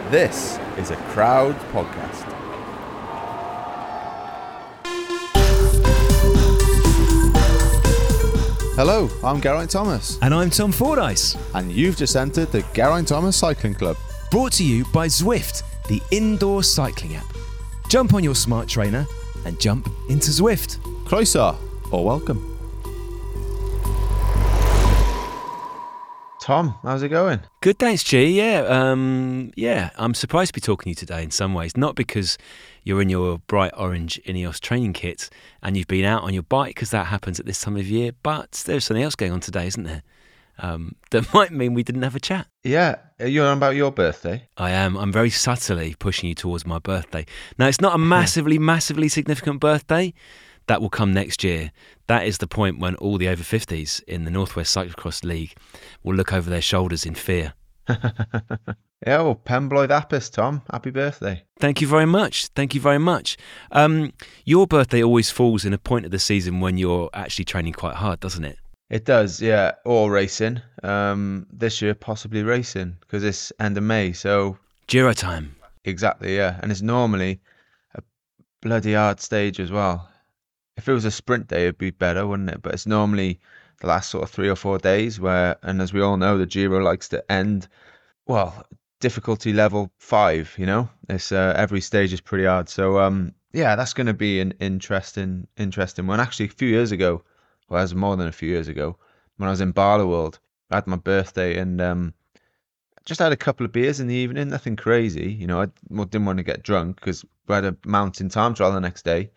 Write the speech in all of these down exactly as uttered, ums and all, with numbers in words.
This is a Crowd podcast. Hello, I'm Geraint Thomas. And I'm Tom Fordyce. And you've just entered the Geraint Thomas Cycling Club. Brought to you by Zwift, the indoor cycling app. Jump on your smart trainer and jump into Zwift. Croeso, or welcome. Tom, how's it going? Good, thanks, G. Yeah, um, yeah. I'm surprised to be talking to you today in some ways. Not because you're in your bright orange Ineos training kit and you've been out on your bike, because that happens at this time of year, but there's something else going on today, isn't there? Um, that might mean we didn't have a chat. Yeah, are you on about your birthday? I am. I'm very subtly pushing you towards my birthday. Now, it's not a massively, massively significant birthday. That will come next year. That is the point when all the over fifties in the Northwest Cyclocross League will look over their shoulders in fear. Yeah, well, Pembroke Apis, Tom. Happy birthday. Thank you very much. Thank you very much. Um, your birthday always falls in a point of the season when you're actually training quite hard, doesn't it? It does, yeah. Or racing. Um, this year, possibly racing, because it's end of May, so... Giro time. Exactly, yeah. And it's normally a bloody hard stage as well. If it was a sprint day, it'd be better, wouldn't it? But it's normally the last sort of three or four days where, and as we all know, the Giro likes to end, well, difficulty level five, you know? It's uh, every stage is pretty hard. So, um, yeah, that's going to be an interesting, interesting one. Actually, a few years ago, well, it was more than a few years ago, when I was in Barloworld, I had my birthday and um, just had a couple of beers in the evening, nothing crazy. You know, I didn't want to get drunk because we had a mountain time trial the next day.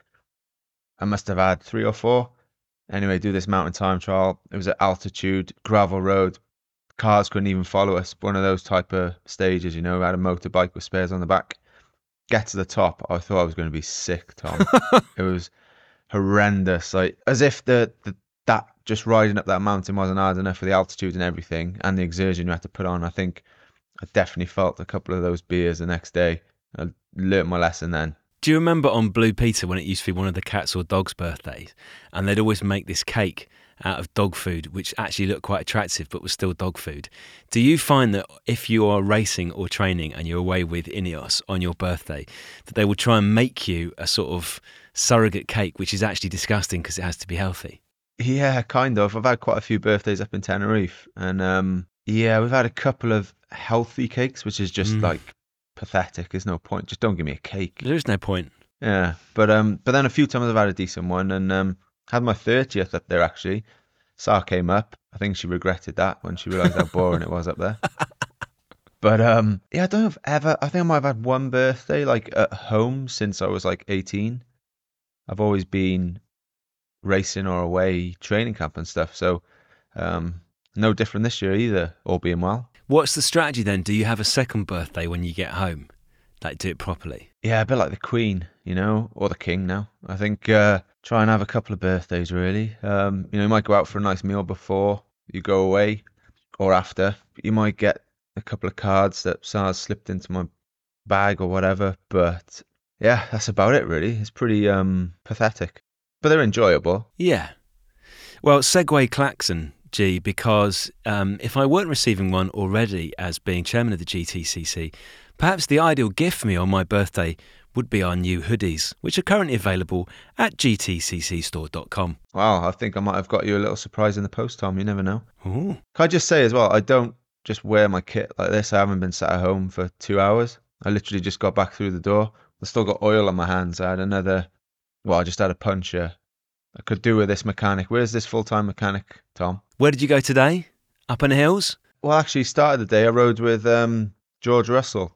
I must have had three or four. Anyway, do this mountain time trial. It was at altitude, gravel road. Cars couldn't even follow us. One of those type of stages, you know. I had a motorbike with spares on the back. Get to the top. I thought I was going to be sick, Tom. It was horrendous. Like as if the, the that just riding up that mountain wasn't hard enough for the altitude and everything, and the exertion you had to put on. I think I definitely felt a couple of those beers the next day. I learnt my lesson then. Do you remember on Blue Peter when it used to be one of the cats or dogs' birthdays, and they'd always make this cake out of dog food, which actually looked quite attractive but was still dog food? Do you find that if you are racing or training and you're away with Ineos on your birthday, that they will try and make you a sort of surrogate cake, which is actually disgusting because it has to be healthy? Yeah, kind of. I've had quite a few birthdays up in Tenerife, and um, yeah, we've had a couple of healthy cakes, which is just mm. like... pathetic. There's no point. Just don't give me a cake. There is no point. Yeah, but um, but then a few times I've had a decent one, and um, had my thirtieth up there actually. Sarah came up. I think she regretted that when she realised how boring it was up there. But um, yeah, I don't know if ever. I think I might have had one birthday like at home since I was like eighteen. I've always been racing or away training camp and stuff, so um, no different this year either. All being well. What's the strategy then? Do you have a second birthday when you get home? Like, do it properly? Yeah, a bit like the Queen, you know, or the King now. I think uh, try and have a couple of birthdays, really. Um, you know, you might go out for a nice meal before you go away or after. You might get a couple of cards that SARS slipped into my bag or whatever. But yeah, that's about it, really. It's pretty um, pathetic. But they're enjoyable. Yeah. Well, segue klaxon, G, because um, if I weren't receiving one already as being chairman of the G T C C, perhaps the ideal gift for me on my birthday would be our new hoodies, which are currently available at g t c c store dot com. Wow, I think I might have got you a little surprise in the post, Tom. You never know. Ooh. Can I just say as well, I don't just wear my kit like this. I haven't been sat at home for two hours. I literally just got back through the door. I still got oil on my hands. I had another, well, I just had a puncture. I could do with this mechanic. Where's this full-time mechanic, Tom? Where did you go today? Up in the hills? Well, actually, started the day, I rode with um, George Russell.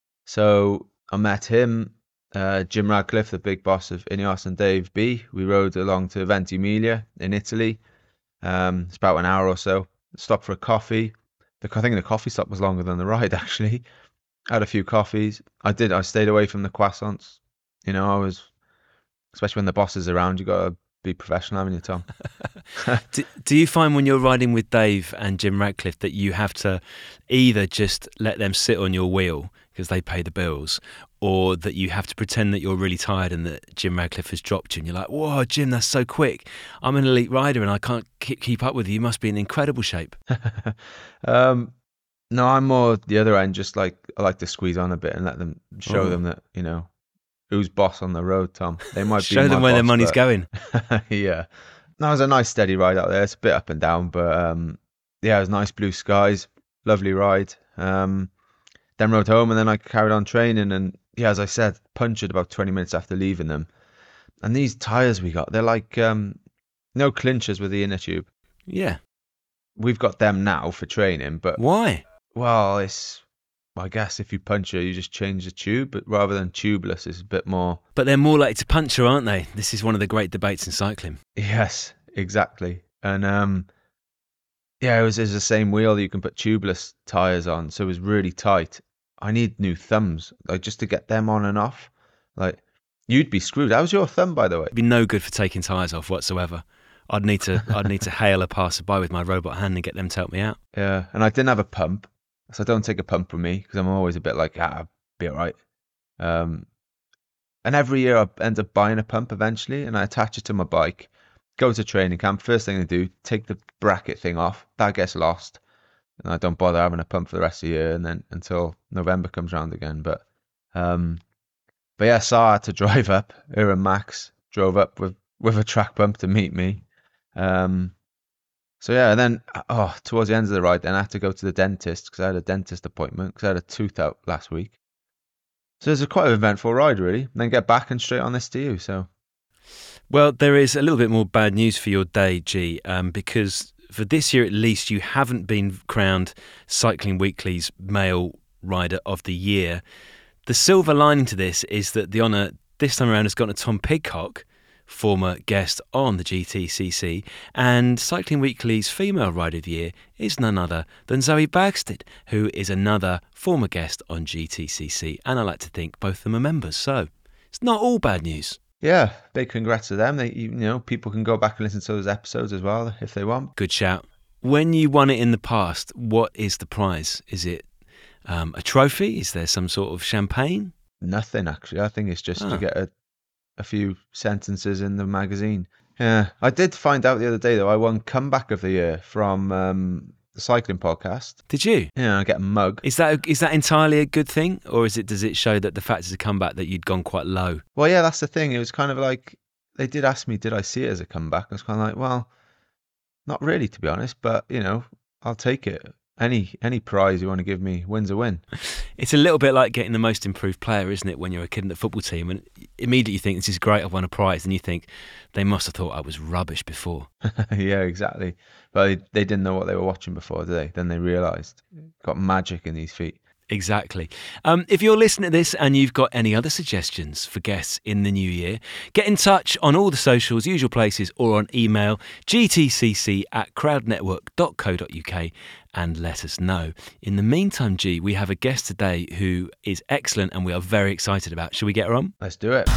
So I met him, uh, Jim Radcliffe, the big boss of Ineos, and Dave B. We rode along to Ventimiglia in Italy. Um, it's about an hour or so. Stopped for a coffee. The, I think the coffee stop was longer than the ride, actually. Had a few coffees. I did. I stayed away from the croissants. You know, I was, especially when the boss is around, you got to be professional, haven't you, Tom? do, do you find when you're riding with Dave and Jim Radcliffe that you have to either just let them sit on your wheel because they pay the bills, or that you have to pretend that you're really tired and that Jim Radcliffe has dropped you and you're like, whoa, Jim, that's so quick. I'm an elite rider and I can't keep, keep up with you. You must be in incredible shape. um, No, I'm more the other end. Just like I like to squeeze on a bit and let them show Oh. them that, you know, who's boss on the road, Tom. They might be Show my them where boss, their money's but going. yeah. That was a nice steady ride out there. It's a bit up and down, but um, yeah, it was nice blue skies, lovely ride. Um, then rode home and then I carried on training. And yeah, as I said, punctured about twenty minutes after leaving them. And these tyres we got, they're like um, no clinchers with the inner tube. Yeah. We've got them now for training, but Why? well, it's I guess if you puncture, you just change the tube, but rather than tubeless, it's a bit more. But they're more likely to puncture, aren't they? This is one of the great debates in cycling. Yes, exactly. And um, yeah, it was, it was the same wheel that you can put tubeless tires on, so it was really tight. I need new thumbs, like just to get them on and off. Like you'd be screwed. How's your thumb, by the way? It'd be no good for taking tyres off whatsoever. I'd need to I'd need to hail a passerby with my robot hand and get them to help me out. Yeah, and I didn't have a pump, so I don't take a pump with me because I'm always a bit like, ah, I'll be all right. Um, and every year I end up buying a pump eventually, and I attach it to my bike. Go to training camp. First thing I do, take the bracket thing off. That gets lost, and I don't bother having a pump for the rest of the year, and then until November comes around again. But, um, but yeah, so I had to drive up. Her and Max drove up with with a track pump to meet me. Um, so yeah, and then oh, towards the end of the ride, then I had to go to the dentist because I had a dentist appointment because I had a tooth out last week. So it was a quite an eventful ride, really. And then get back and straight on this to you. So. Well, there is a little bit more bad news for your day, G, um, because for this year at least, you haven't been crowned Cycling Weekly's Male Rider of the Year. The silver lining to this is that the honour this time around has gone to Tom Pidcock, former guest on the G T C C, and Cycling Weekly's Female Rider of the Year is none other than Zoe Bagstead, who is another former guest on G T C C, and I like to think both of them are members, so it's not all bad news. Yeah, big congrats to them. They, you know, people can go back and listen to those episodes as well if they want. Good shout. When you won it in the past, what is the prize? Is it um, a trophy? Is there some sort of champagne? Nothing, actually. I think it's just Oh. to get a, a few sentences in the magazine. Yeah, I did find out the other day, though, I won Comeback of the Year from um, the Cycling Podcast. Did you? Yeah, I get a mug. Is that is that entirely a good thing, or is it does it show that the fact is a comeback that you'd gone quite low? Well, yeah, that's the thing. It was kind of like, they did ask me, did I see it as a comeback? I was kind of like, well, not really, to be honest, but, you know, I'll take it. Any any prize you want to give me, win's a win. It's a little bit like getting the most improved player, isn't it, when you're a kid in the football team and immediately you think, this is great, I've won a prize, and you think, they must have thought I was rubbish before. Yeah, exactly. But they, they didn't know what they were watching before, did they? Then they realised. Got magic in these feet. Exactly. Um, if you're listening to this and you've got any other suggestions for guests in the new year, get in touch on all the socials, usual places, or on email, g t c c at crowd network dot co dot u k, and let us know. In the meantime, G, we have a guest today who is excellent and we are very excited about. Shall we get her on? Let's do it.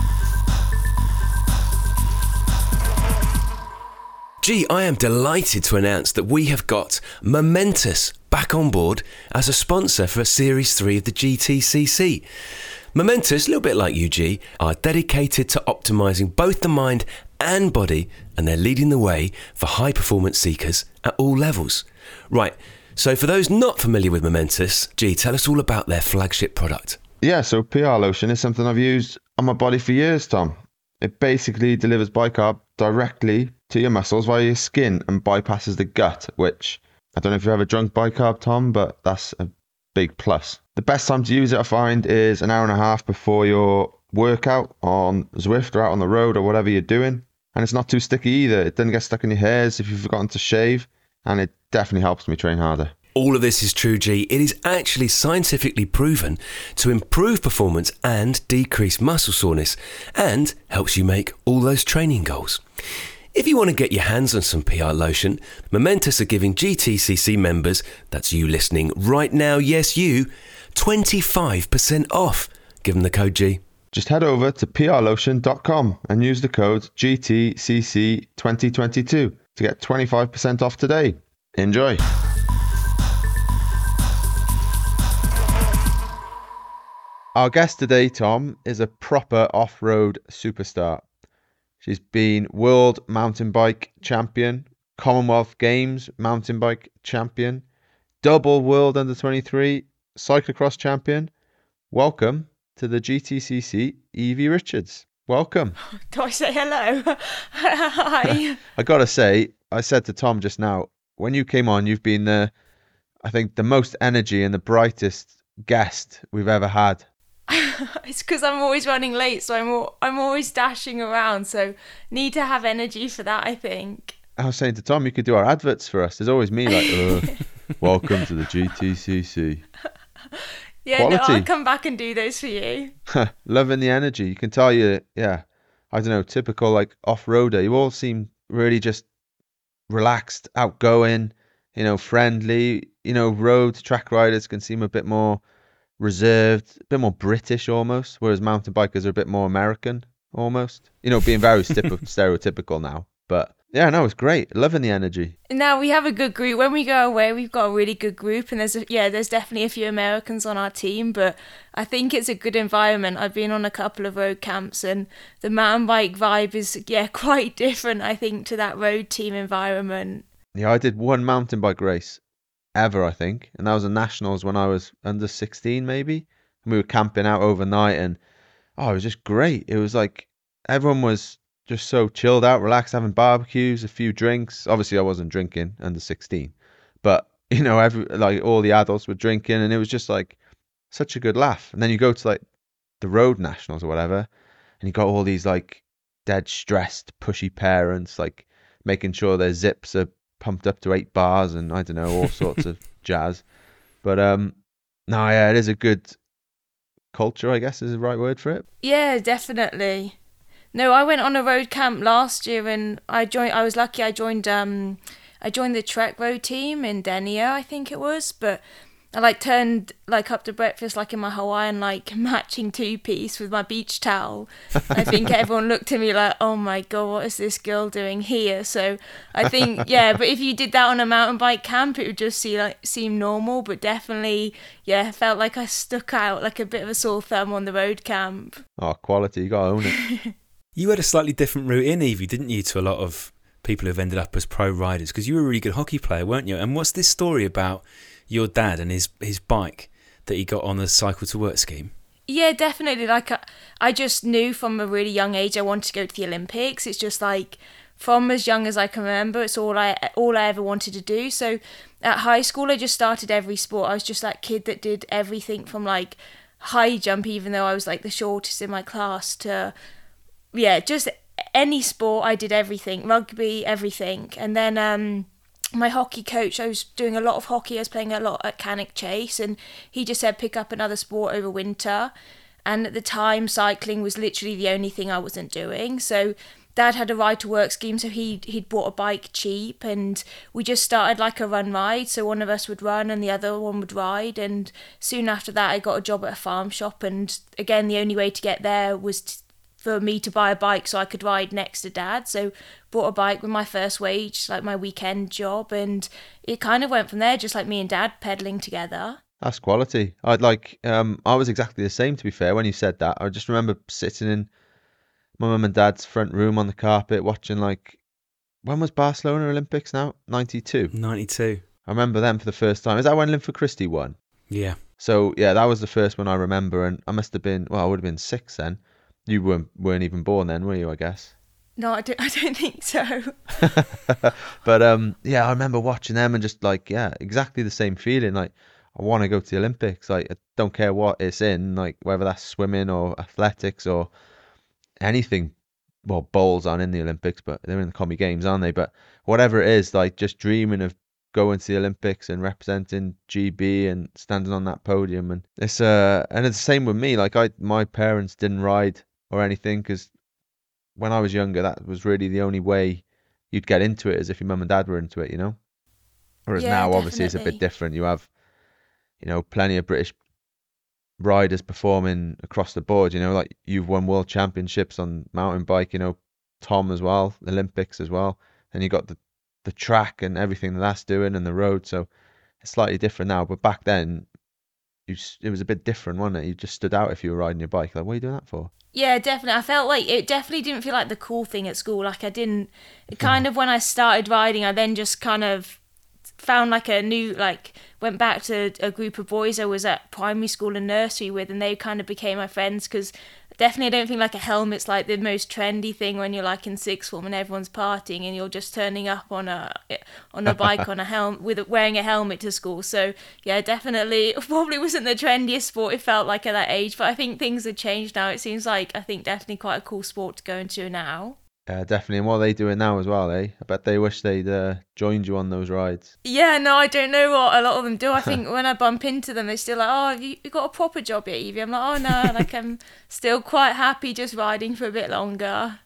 Gee, I am delighted to announce that we have got Momentous back on board as a sponsor for Series three of the G T C C. Momentous, a little bit like U G, are dedicated to optimising both the mind and body, and they're leading the way for high performance seekers at all levels. Right, so for those not familiar with Momentous, G, tell us all about their flagship product. Yeah, so P R lotion is something I've used on my body for years, Tom. It basically delivers bicarb directly to your muscles via your skin and bypasses the gut, which, I don't know if you've ever drunk bicarb, Tom, but that's a big plus. The best time to use it, I find, is an hour and a half before your workout on Zwift or out on the road or whatever you're doing. And it's not too sticky either. It doesn't get stuck in your hairs if you've forgotten to shave, and it definitely helps me train harder. All of this is true, G. It is actually scientifically proven to improve performance and decrease muscle soreness, and helps you make all those training goals. If you want to get your hands on some P R lotion, Momentous are giving G T C C members, that's you listening right now, yes you, twenty-five percent off. Give them the code G. Just head over to p r lotion dot com and use the code G T C C twenty twenty-two to get twenty-five percent off today. Enjoy. Our guest today, Tom, is a proper off-road superstar. She's been World Mountain Bike Champion, Commonwealth Games Mountain Bike Champion, double world under twenty-three cyclocross champion. Welcome to the G T C C, Evie Richards. Welcome. Do I say hello? Hi. I gotta say, I said to Tom just now, when you came on, you've been the, I think, the most energy and the brightest guest we've ever had. It's because I'm always running late, so I'm al- I'm always dashing around, so need to have energy for that, I think. I was saying to Tom, you could do our adverts for us. There's always me like, uh, welcome to the G T C C. Yeah, Quality. no, I'll come back and do those for you. Loving the energy. You can tell you, yeah, I don't know, typical like off-roader. You all seem really just relaxed, outgoing, you know, friendly. You know, road track riders can seem a bit more reserved, a bit more British almost, whereas mountain bikers are a bit more American almost. You know, being very stereotypical now. But yeah, no, it's great. Loving the energy. Now we have a good group. When we go away, we've got a really good group, and there's a, yeah, there's definitely a few Americans on our team, but I think it's a good environment. I've been on a couple of road camps, and the mountain bike vibe is yeah quite different, I think, to that road team environment. Yeah, I did one mountain bike race ever, I think, and that was a nationals when I was under sixteen, maybe. And we were camping out overnight, and oh, it was just great. It was like everyone was just so chilled out, relaxed, having barbecues, a few drinks. Obviously, I wasn't drinking under sixteen, but you know, every like all the adults were drinking, and it was just like such a good laugh. And then you go to like the road nationals or whatever, and you got all these like dead stressed, pushy parents, like making sure their zips are pumped up to eight bars, and I don't know, all sorts of jazz. But um, no, yeah, it is a good culture, I guess is the right word for it. Yeah, definitely. No, I went on a road camp last year, and I joined. I was lucky. I joined. Um, I joined the Trek Road team in Denia, I think it was. But I like turned like up to breakfast like in my Hawaiian like matching two piece with my beach towel. I think everyone looked at me like, "Oh my god, what is this girl doing here?" So I think yeah. But if you did that on a mountain bike camp, it would just see like seem normal. But definitely, yeah, felt like I stuck out like a bit of a sore thumb on the road camp. Oh, quality! You gotta own it. You had a slightly different route in, Evie, didn't you, to a lot of people who've ended up as pro riders? Because you were a really good hockey player, weren't you? And what's this story about your dad and his, his bike that he got on the Cycle to Work scheme? Yeah, definitely. Like, I, I just knew from a really young age I wanted to go to the Olympics. It's just like, from as young as I can remember, it's all I all I ever wanted to do. So at high school, I just started every sport. I was just that kid that did everything from like high jump, even though I was like the shortest in my class, to yeah, just any sport. I did everything, rugby, everything. And then um, my hockey coach, I was doing a lot of hockey. I was playing a lot at Cannock Chase, and he just said pick up another sport over winter. And at the time, cycling was literally the only thing I wasn't doing. So Dad had a ride to work scheme, so he he'd bought a bike cheap, and we just started like a run ride. So one of us would run and the other one would ride. And soon after that, I got a job at a farm shop. And again, the only way to get there was to, for me to buy a bike so I could ride next to Dad. So bought a bike with my first wage, like my weekend job, and it kind of went from there, just like me and Dad pedaling together. That's quality. I'd like, um, I was exactly the same, to be fair, when you said that. I just remember sitting in my mum and dad's front room on the carpet watching, like, when was Barcelona Olympics now? ninety-two. ninety-two. I remember them for the first time. Is that when Linford Christie won? Yeah. So, yeah, that was the first one I remember, and I must have been, well, I would have been six then. You weren't, weren't even born then, were you, I guess? No, I don't, I don't think so. But, um, yeah, I remember watching them and just, like, yeah, exactly the same feeling, like, I want to go to the Olympics. Like, I don't care what it's in, like whether that's swimming or athletics or anything. Well, bowls aren't in the Olympics, but they're in the Commie Games, aren't they? But whatever it is, like just dreaming of going to the Olympics and representing G B and standing on that podium. And it's uh, and it's the same with me. Like I, my parents didn't ride or anything because when I was younger, that was really the only way you'd get into it, as if your mum and dad were into it, you know. Whereas Yeah, now, obviously, it's a definitely. bit different. You have you know, plenty of British riders performing across the board. You know, like you've won world championships on mountain bike, you know, Tom as well, Olympics as well. And you got the, the track and everything that that's doing and the road. So it's slightly different now. But back then, you s- it was a bit different, wasn't it? You just stood out if you were riding your bike. Like, what are you doing that for? Yeah, definitely. I felt like it definitely didn't feel like the cool thing at school. Like I didn't, kind of when I started riding, I then just kind of found like a new, like went back to a group of boys I was at primary school and nursery with, and they kind of became my friends, because definitely I don't think like a helmet's like the most trendy thing when you're like in sixth form and everyone's partying and you're just turning up on a on a bike on a helmet with wearing a helmet to school. So yeah, definitely probably wasn't the trendiest sport it felt like at that age, but I think things have changed now. It seems like I think definitely quite a cool sport to go into now. Yeah, definitely. And what are they doing now as well, eh? I bet they wish they'd uh, joined you on those rides. Yeah, no, I don't know what a lot of them do. I think when I bump into them, they're still like, oh, have you, you got a proper job yet, Evie? I'm like, oh, no, like I'm still quite happy just riding for a bit longer.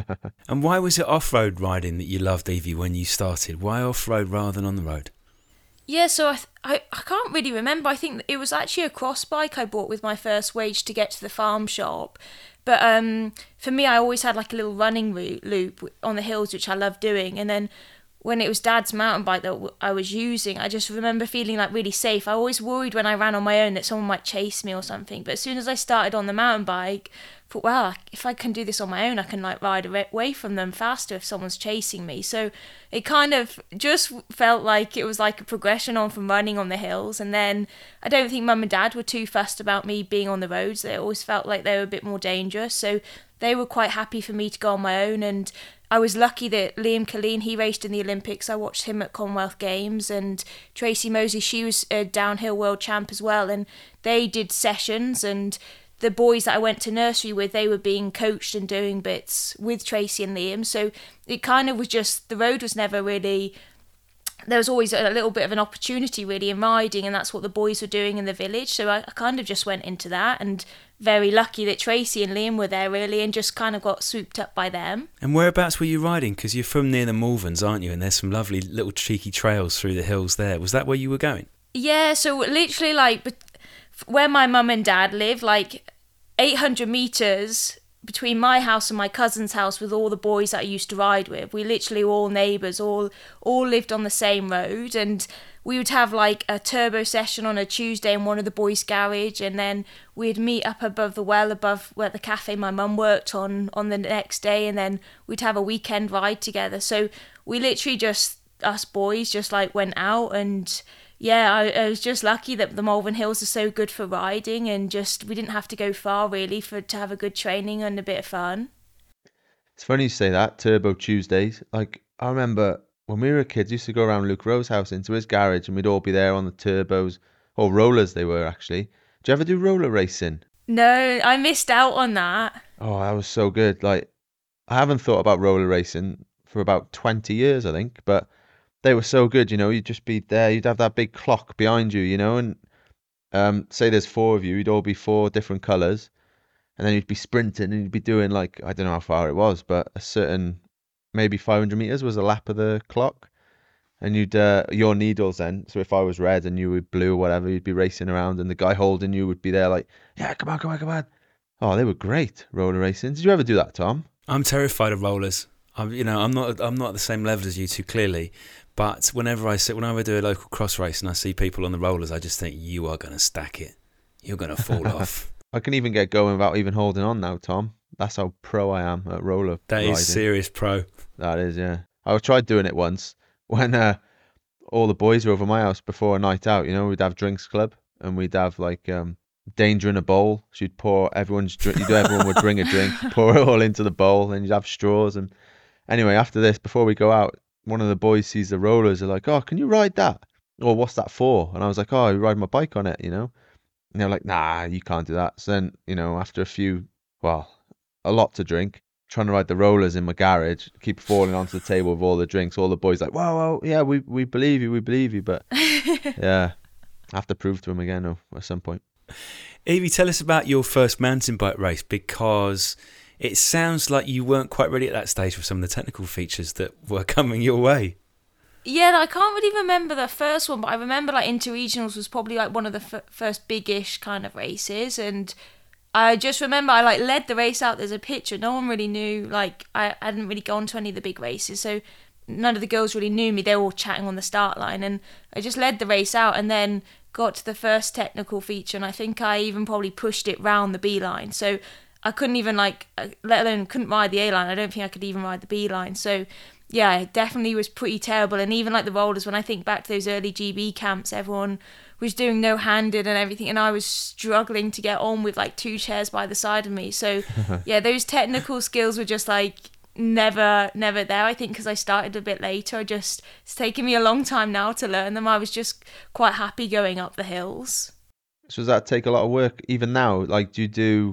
And why was it off-road riding that you loved, Evie, when you started? Why off-road rather than on the road? Yeah, so I, th- I I can't really remember. I think it was actually a cross bike I bought with my first wage to get to the farm shop. But um, for me, I always had like a little running route, loop on the hills, which I loved doing. And then when it was Dad's mountain bike that I was using, I just remember feeling like really safe. I always worried when I ran on my own that someone might chase me or something. But as soon as I started on the mountain bike, I thought, well, if I can do this on my own, I can like ride away from them faster if someone's chasing me. So it kind of just felt like it was like a progression on from running on the hills. And then I don't think Mum and Dad were too fussed about me being on the roads. They always felt like they were a bit more dangerous. So they were quite happy for me to go on my own. And I was lucky that Liam Killeen, he raced in the Olympics. I watched him at Commonwealth Games, and Tracy Mosey, she was a downhill world champ as well. And they did sessions, and the boys that I went to nursery with, they were being coached and doing bits with Tracy and Liam. So it kind of was just, the road was never really, there was always a little bit of an opportunity really in riding, and that's what the boys were doing in the village. So I, I kind of just went into that, and very lucky that Tracy and Liam were there really, and just kind of got swooped up by them. And whereabouts were you riding? Because you're from near the Malverns, aren't you? And there's some lovely little cheeky trails through the hills there. Was that where you were going? Yeah, so literally like where my mum and dad live, like eight hundred metres between my house and my cousin's house with all the boys that I used to ride with. We literally were all neighbours, all all lived on the same road, and we would have like a turbo session on a Tuesday in one of the boys' garage, and then we'd meet up above the well, above where the cafe my mum worked on, on the next day, and then we'd have a weekend ride together. So we literally just, us boys, just like went out, and yeah, I, I was just lucky that the Malvern Hills are so good for riding, and just we didn't have to go far really for to have a good training and a bit of fun. It's funny you say that, Turbo Tuesdays. Like, I remember when we were kids, we used to go around Luke Rowe's house into his garage, and we'd all be there on the turbos, or rollers they were actually. Did you ever do roller racing? No, I missed out on that. Oh, that was so good. Like, I haven't thought about roller racing for about twenty years, I think, but they were so good, you know. You'd just be there, you'd have that big clock behind you, you know, and um, say there's four of you, you'd all be four different colours, and then you'd be sprinting, and you'd be doing like, I don't know how far it was, but a certain, maybe five hundred metres was a lap of the clock, and you'd, uh, your needles then, so if I was red and you were blue or whatever, you'd be racing around, and the guy holding you would be there like, yeah, come on, come on, come on. Oh, they were great, roller racing. Did you ever do that, Tom? I'm terrified of rollers. I'm, you know, I'm not, I'm not at the same level as you two, clearly. But whenever I sit, whenever I do a local cross race and I see people on the rollers, I just think, you are going to stack it. You're going to fall off. I can even get going without even holding on now, Tom. That's how pro I am at roller That riding. is serious pro. That is, yeah. I tried doing it once when uh, all the boys were over my house before a night out. You know, we'd have drinks club, and we'd have like um, danger in a bowl. So you'd pour everyone's drink. Everyone would bring a drink, pour it all into the bowl, and you'd have straws. And anyway, after this, before we go out, one of the boys sees the rollers. They're like, "Oh, can you ride that? Or what's that for?" And I was like, "Oh, I ride my bike on it, you know." And they're like, "Nah, you can't do that." So then, you know, after a few, well, a lot to drink, trying to ride the rollers in my garage, keep falling onto the table with all the drinks. All the boys like, "Whoa, whoa, yeah, we we believe you, we believe you." But yeah, I have to prove to him again though, at some point. Evie, tell us about your first mountain bike race, because it sounds like you weren't quite ready at that stage for some of the technical features that were coming your way. Yeah, I can't really remember the first one, but I remember like Interregionals was probably like one of the f- first big-ish kind of races, and I just remember I like led the race out. There's a picture. No one really knew, like I hadn't really gone to any of the big races, so none of the girls really knew me. They were all chatting on the start line, and I just led the race out and then got to the first technical feature, and I think I even probably pushed it round the B line. So I couldn't even like, let alone couldn't ride the A line. I don't think I could even ride the B line. So yeah, it definitely was pretty terrible. And even like the rollers, when I think back to those early G B camps, everyone was doing no-handed and everything, and I was struggling to get on with like two chairs by the side of me. So yeah, those technical skills were just like never never there, I think, because I started a bit later. I just it's taken me a long time now to learn them. I was just quite happy going up the hills. So does that take a lot of work even now? Like, do you do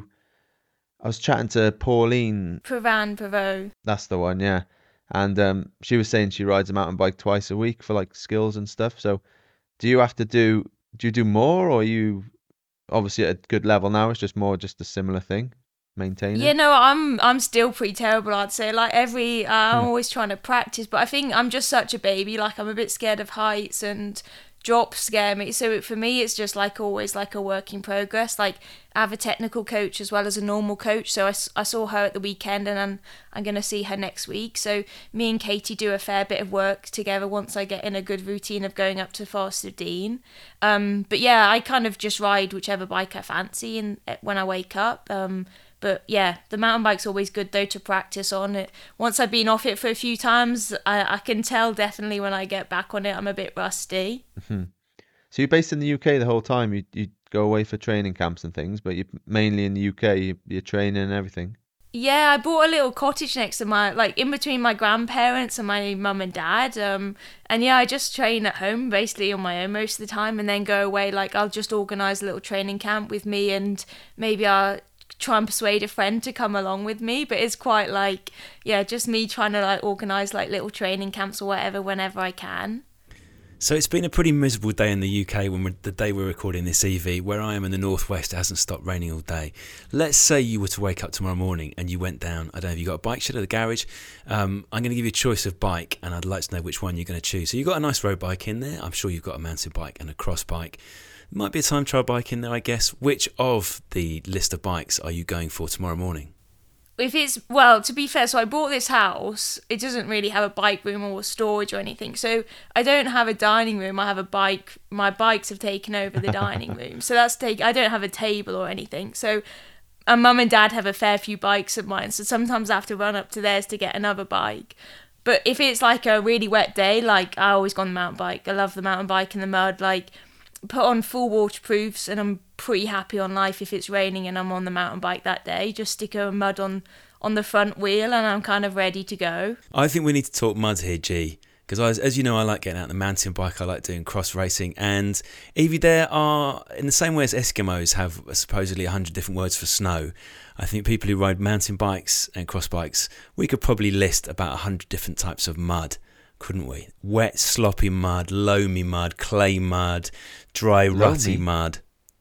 I was chatting to Pauline Pravan Pravo. That's the one, yeah. And um she was saying she rides a mountain bike twice a week for like skills and stuff. So do you have to do do you do more, or are you obviously at a good level now? It's just more just a similar thing, maintaining? Yeah, no, I'm I'm still pretty terrible, I'd say. Like every, uh, I'm always trying to practice, but I think I'm just such a baby. Like I'm a bit scared of heights, and drops scare me. So it, for me, it's just like always like a work in progress. Like I have a technical coach as well as a normal coach. So I, I saw her at the weekend, and I'm, I'm going to see her next week. So me and Katie do a fair bit of work together once I get in a good routine of going up to Forest of Dean. Um, but yeah, I kind of just ride whichever bike I fancy and when I wake up. Um, But yeah, the mountain bike's always good though to practice on it. Once I've been off it for a few times, I, I can tell definitely when I get back on it, I'm a bit rusty. Mm-hmm. So you're based in the U K the whole time. You you go away for training camps and things, but you're mainly in the U K. You, you're training and everything. Yeah, I bought a little cottage next to my, like in between my grandparents and my mum and dad. Um, and yeah, I just train at home basically on my own most of the time, and then go away. Like I'll just organise a little training camp with me, and maybe I'll try and persuade a friend to come along with me. But it's quite like, yeah, just me trying to like organise like little training camps or whatever whenever I can. So it's been a pretty miserable day in the U K when we're, the day we're recording this E V. Where I am in the northwest, it hasn't stopped raining all day. Let's say you were to wake up tomorrow morning and you went down, I don't know if you got a bike shed at the garage. Um, I'm going to give you a choice of bike, and I'd like to know which one you're going to choose. So you've got a nice road bike in there. I'm sure you've got a mountain bike and a cross bike. Might be a time trial bike in there, I guess. Which of the list of bikes are you going for tomorrow morning? If it's, well, to be fair, so I bought this house. It doesn't really have a bike room or storage or anything. So I don't have a dining room. I have a bike. My bikes have taken over the dining room. So that's take. I don't have a table or anything. So and mum and dad have a fair few bikes of mine. So sometimes I have to run up to theirs to get another bike. But if it's like a really wet day, like I always go on the mountain bike. I love the mountain bike in the mud. Like put on full waterproofs, and I'm pretty happy on life if it's raining and I'm on the mountain bike that day. Just stick a mud on on the front wheel and I'm kind of ready to go. I think we need to talk mud here, G, because as you know, I like getting out the mountain bike. I like doing cross racing, and Evie, there are, in the same way as Eskimos have supposedly a hundred different words for snow, I think people who ride mountain bikes and cross bikes, we could probably list about a hundred different types of mud, couldn't we? Wet, sloppy mud, loamy mud, clay mud, dry, rutty Loamy? mud.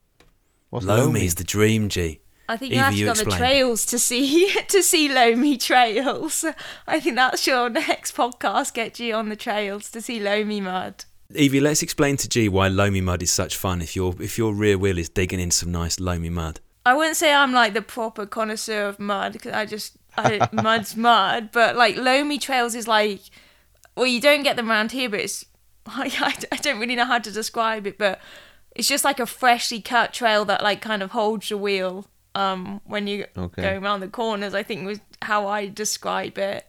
What's Loamy loamy? is the dream, G. I think you Evie, have to you go on the explain. trails to see to see loamy trails. I think that's your next podcast. Get you on the trails to see loamy mud. Evie, let's explain to G why loamy mud is such fun if your if your rear wheel is digging in some nice loamy mud. I wouldn't say I'm like the proper connoisseur of mud, because I just I, mud's mud. But like loamy trails is like, well, you don't get them around here, but it's I, I don't really know how to describe it, but it's just like a freshly cut trail that like kind of holds your wheel. Um, when you Okay. go around the corners, I think was how I describe it.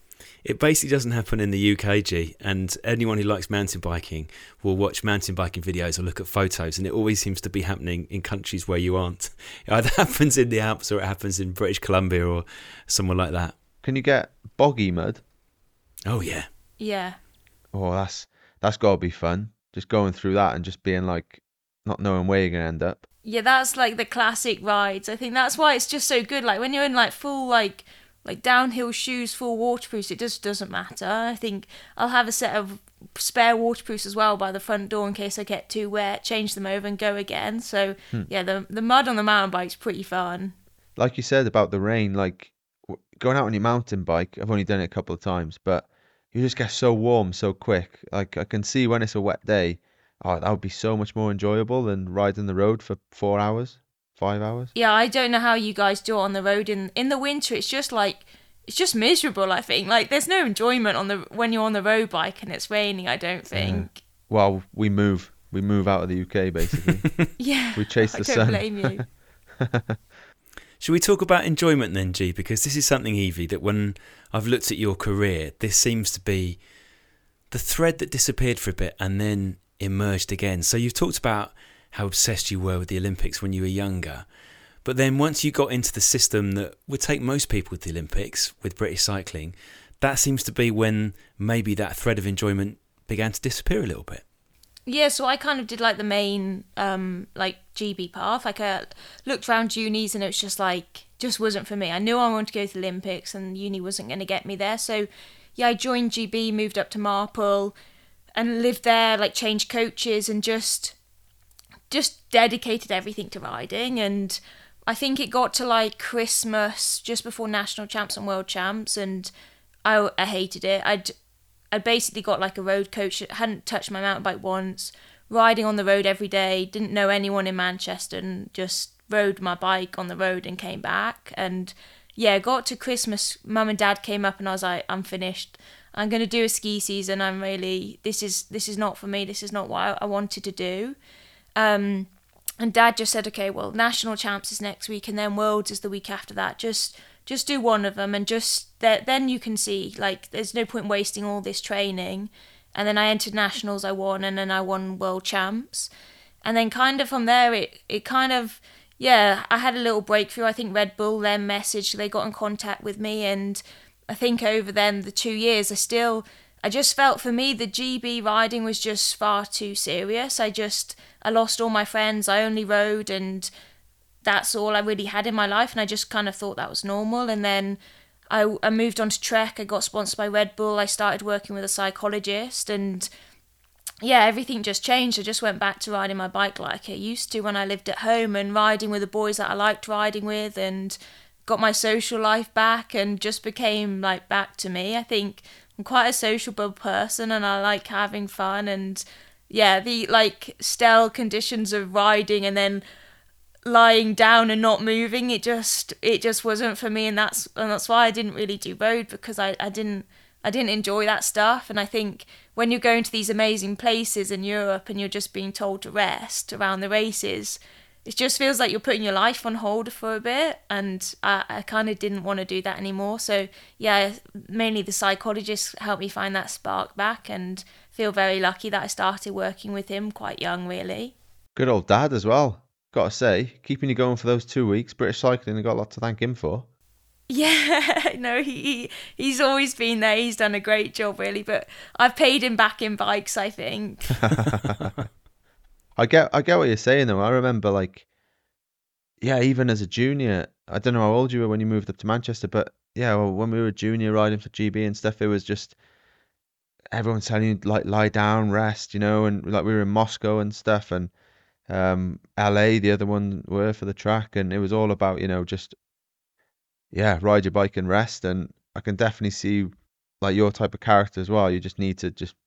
It basically doesn't happen in the U K, G, and anyone who likes mountain biking will watch mountain biking videos or look at photos, and it always seems to be happening in countries where you aren't. It either happens in the Alps or it happens in British Columbia or somewhere like that. Can you get boggy mud? Oh, yeah. Yeah. Oh, that's that's got to be fun. Just going through that and just being like, not knowing where you're going to end up. Yeah, that's like the classic rides. I think that's why it's just so good. Like when you're in like full like like downhill shoes, full waterproofs, it just doesn't matter. I think I'll have a set of spare waterproofs as well by the front door in case I get too wet, change them over and go again. So Hmm. yeah, the the mud on the mountain bike's pretty fun. Like you said about the rain, like w- going out on your mountain bike, I've only done it a couple of times, but you just get so warm so quick. Like I can see when it's a wet day, oh, that would be so much more enjoyable than riding the road for four hours, five hours. Yeah, I don't know how you guys do it on the road in in the winter. It's just like it's just miserable. I think like there's no enjoyment on the when you're on the road bike and it's raining. I don't think. Well, we move, we move out of the U K basically. Yeah, We chase I the don't sun. blame you. Should we talk about enjoyment then, G? Because this is something, Evie, that when I've looked at your career, this seems to be the thread that disappeared for a bit and then emerged again. So you've talked about how obsessed you were with the Olympics when you were younger. But then once you got into the system that would take most people with the Olympics, with British cycling, that seems to be when maybe that thread of enjoyment began to disappear a little bit. Yeah, so I kind of did like the main um like G B path. Like I looked around unis and it was just like just wasn't for me. I knew I wanted to go to the Olympics and uni wasn't going to get me there. So yeah, I joined G B, moved up to Marple and lived there, like changed coaches and just just dedicated everything to riding. And I think it got to like Christmas just before national champs and world champs and I, I hated it. I'd I basically got like a road coach, hadn't touched my mountain bike once, riding on the road every day, didn't know anyone in Manchester and just rode my bike on the road and came back. And yeah, got to Christmas, mum and dad came up and I was like, I'm finished. I'm going to do a ski season. I'm really, this is this is not for me. This is not what I, I wanted to do. Um, and dad just said, okay, well, national champs is next week and then worlds is the week after that. Just Just do one of them and just th- then you can see, like, there's no point wasting all this training. And then I entered nationals, I won, and then I won world champs. And then kind of from there, it, it kind of, yeah, I had a little breakthrough. I think Red Bull then messaged, they got in contact with me. And I think over then, the two years, I still, I just felt for me, the G B riding was just far too serious. I just, I lost all my friends. I only rode and that's all I really had in my life, and I just kind of thought that was normal. And then I, I moved on to Trek. I got sponsored by Red Bull. I started working with a psychologist, and yeah, everything just changed. I just went back to riding my bike like I used to when I lived at home and riding with the boys that I liked riding with, and got my social life back and just became like back to me. I think I'm quite a sociable person and I like having fun, and yeah, the like stale conditions of riding and then lying down and not moving, it just it just wasn't for me, and that's and that's why I didn't really do road, because I, I didn't I didn't enjoy that stuff. And I think when you're going to these amazing places in Europe and you're just being told to rest around the races, it just feels like you're putting your life on hold for a bit, and I, I kind of didn't want to do that anymore. So yeah, mainly the psychologist helped me find that spark back, and feel very lucky that I started working with him quite young, really. Good old dad as well. Got to say, keeping you going for those two weeks, British Cycling, I got a lot to thank him for. Yeah, no, he he's always been there. He's done a great job, really. But I've paid him back in bikes, I think. I get, I get what you're saying though. I remember, like, yeah, even as a junior, I don't know how old you were when you moved up to Manchester, but yeah, well, when we were junior riding for G B and stuff, it was just everyone's telling you like lie down, rest, you know, and like we were in Moscow and stuff, and um L A the other one were for the track, and it was all about, you know, just yeah, ride your bike and rest. And I can definitely see like your type of character as well. You just need to just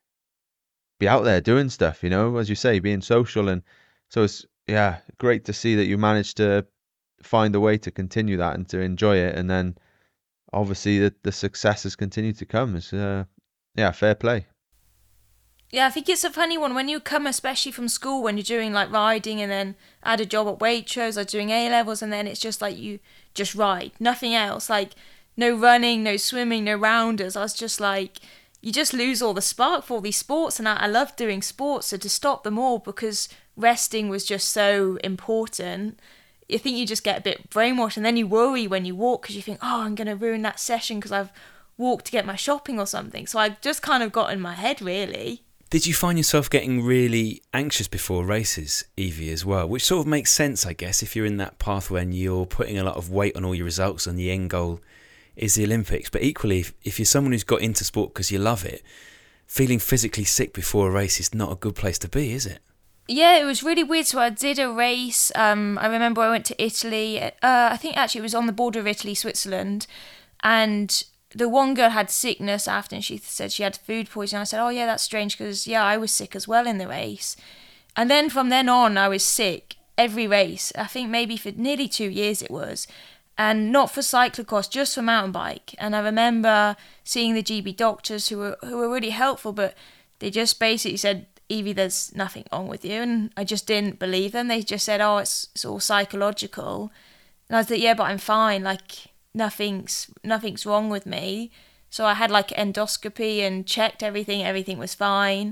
be out there doing stuff, you know, as you say, being social. And so it's yeah, great to see that you managed to find a way to continue that and to enjoy it, and then obviously the, the successes continue to come. It's uh yeah, fair play. Yeah, I think it's a funny one when you come, especially from school, when you're doing like riding and then I had a job at Waitrose, I was doing A levels, and then it's just like you just ride, nothing else, like no running, no swimming, no rounders. I was just like, you just lose all the spark for all these sports, and I, I love doing sports, so to stop them all because resting was just so important, I think you just get a bit brainwashed, and then you worry when you walk because you think, oh, I'm going to ruin that session because I've walked to get my shopping or something. So I just kind of got in my head, really. Did you find yourself getting really anxious before races, Evie, as well? Which sort of makes sense, I guess, if you're in that path when you're putting a lot of weight on all your results and the end goal is the Olympics. But equally, if, if you're someone who's got into sport because you love it, feeling physically sick before a race is not a good place to be, is it? Yeah, it was really weird. So I did a race. Um, I remember I went to Italy. Uh, I think actually it was on the border of Italy, Switzerland. And the one girl had sickness after, and she said she had food poisoning. I said, oh yeah, that's strange because yeah, I was sick as well in the race. And then from then on, I was sick every race. I think maybe for nearly two years it was. And not for cyclocross, just for mountain bike. And I remember seeing the G B doctors who were who were really helpful, but they just basically said, Evie, there's nothing wrong with you. And I just didn't believe them. They just said, oh, it's, it's all psychological. And I was like, yeah, but I'm fine. Like nothing's nothing's wrong with me. So I had like endoscopy and checked everything. Everything was fine.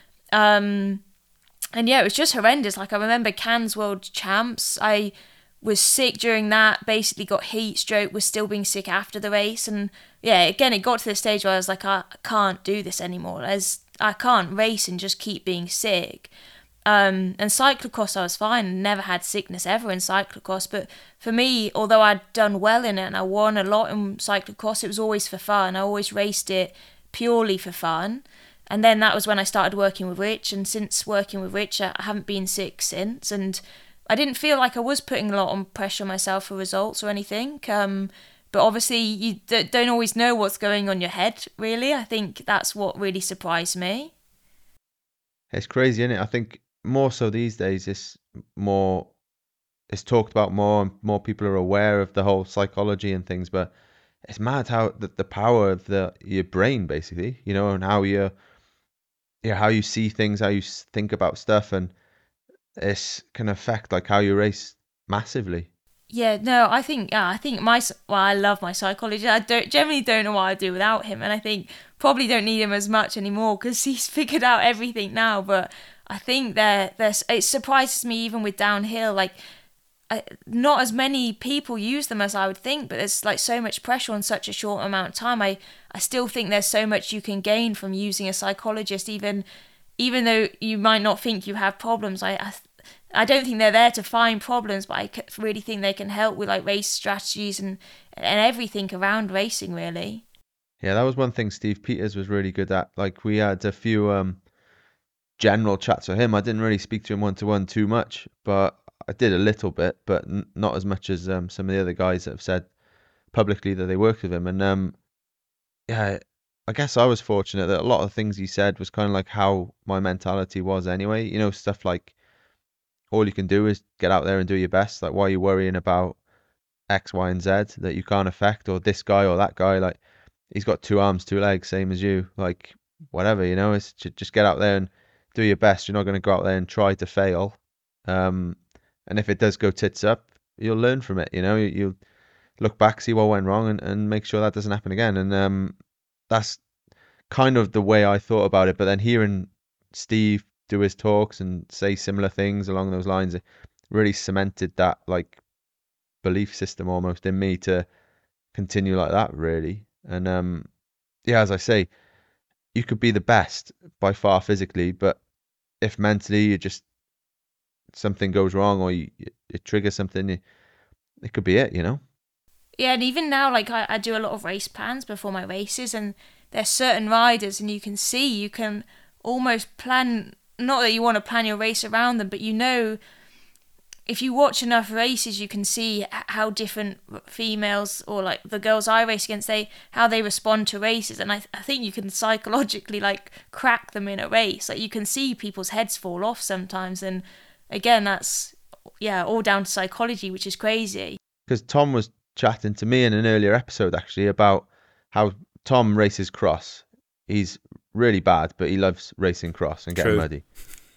Um, and yeah, it was just horrendous. Like I remember Cannes World Champs. I was sick during that. Basically got heat stroke. Was still being sick after the race. And yeah, again, it got to the stage where I was like, I can't do this anymore. As I can't race and just keep being sick. Um, and cyclocross, I was fine. Never had sickness ever in cyclocross. But for me, although I'd done well in it and I won a lot in cyclocross, it was always for fun. I always raced it purely for fun. And then that was when I started working with Rich. And since working with Rich, I haven't been sick since. And I didn't feel like I was putting a lot of pressure on myself for results or anything. Um, but obviously, you d- don't always know what's going on in your head, really. I think that's what really surprised me. It's crazy, isn't it? I think more so these days, it's more, it's talked about more, and more people are aware of the whole psychology and things. But it's mad how the, the power of the your brain, basically, you know, and how you, yeah, how you see things, how you think about stuff, and it can affect like how you race massively. Yeah, no, I think yeah, I think my well, I love my psychologist. I don't generally don't know what I'd do without him, and I think probably don't need him as much anymore because he's figured out everything now. But I think there, there's it surprises me even with downhill, like I, not as many people use them as I would think. But there's like so much pressure on such a short amount of time. I I still think there's so much you can gain from using a psychologist, even even though you might not think you have problems. I. I I don't think they're there to find problems, but I really think they can help with like race strategies and, and everything around racing, really. Yeah, that was one thing Steve Peters was really good at. Like we had a few um, general chats with him. I didn't really speak to him one-to-one too much, but I did a little bit, but n- not as much as um, some of the other guys that have said publicly that they worked with him. And um, yeah, I guess I was fortunate that a lot of the things he said was kind of like how my mentality was anyway. You know, stuff like, all you can do is get out there and do your best. Like, why are you worrying about X, Y, and Z that you can't affect, or this guy or that guy? Like, he's got two arms, two legs, same as you. Like, whatever, you know. It's just get out there and do your best. You're not going to go out there and try to fail. Um, and if it does go tits up, you'll learn from it. You know, you, you'll look back, see what went wrong, and, and make sure that doesn't happen again. And um, that's kind of the way I thought about it. But then hearing Steve do his talks and say similar things along those lines, it really cemented that like belief system almost in me to continue like that, really. And um yeah, as I say, you could be the best by far physically, but if mentally you just something goes wrong or you, it triggers something, it could be it, you know. Yeah, and even now, like I, I do a lot of race plans before my races, and there's certain riders, and you can see, you can almost plan. Not that you want to plan your race around them, but you know, if you watch enough races, you can see how different females or like the girls I race against, they how they respond to races, and I, I think you can psychologically like crack them in a race. Like you can see people's heads fall off sometimes, and again, that's yeah, all down to psychology, which is crazy. Because Tom was chatting to me in an earlier episode actually about how Tom races cross. He's really bad, but he loves racing cross and getting True. muddy.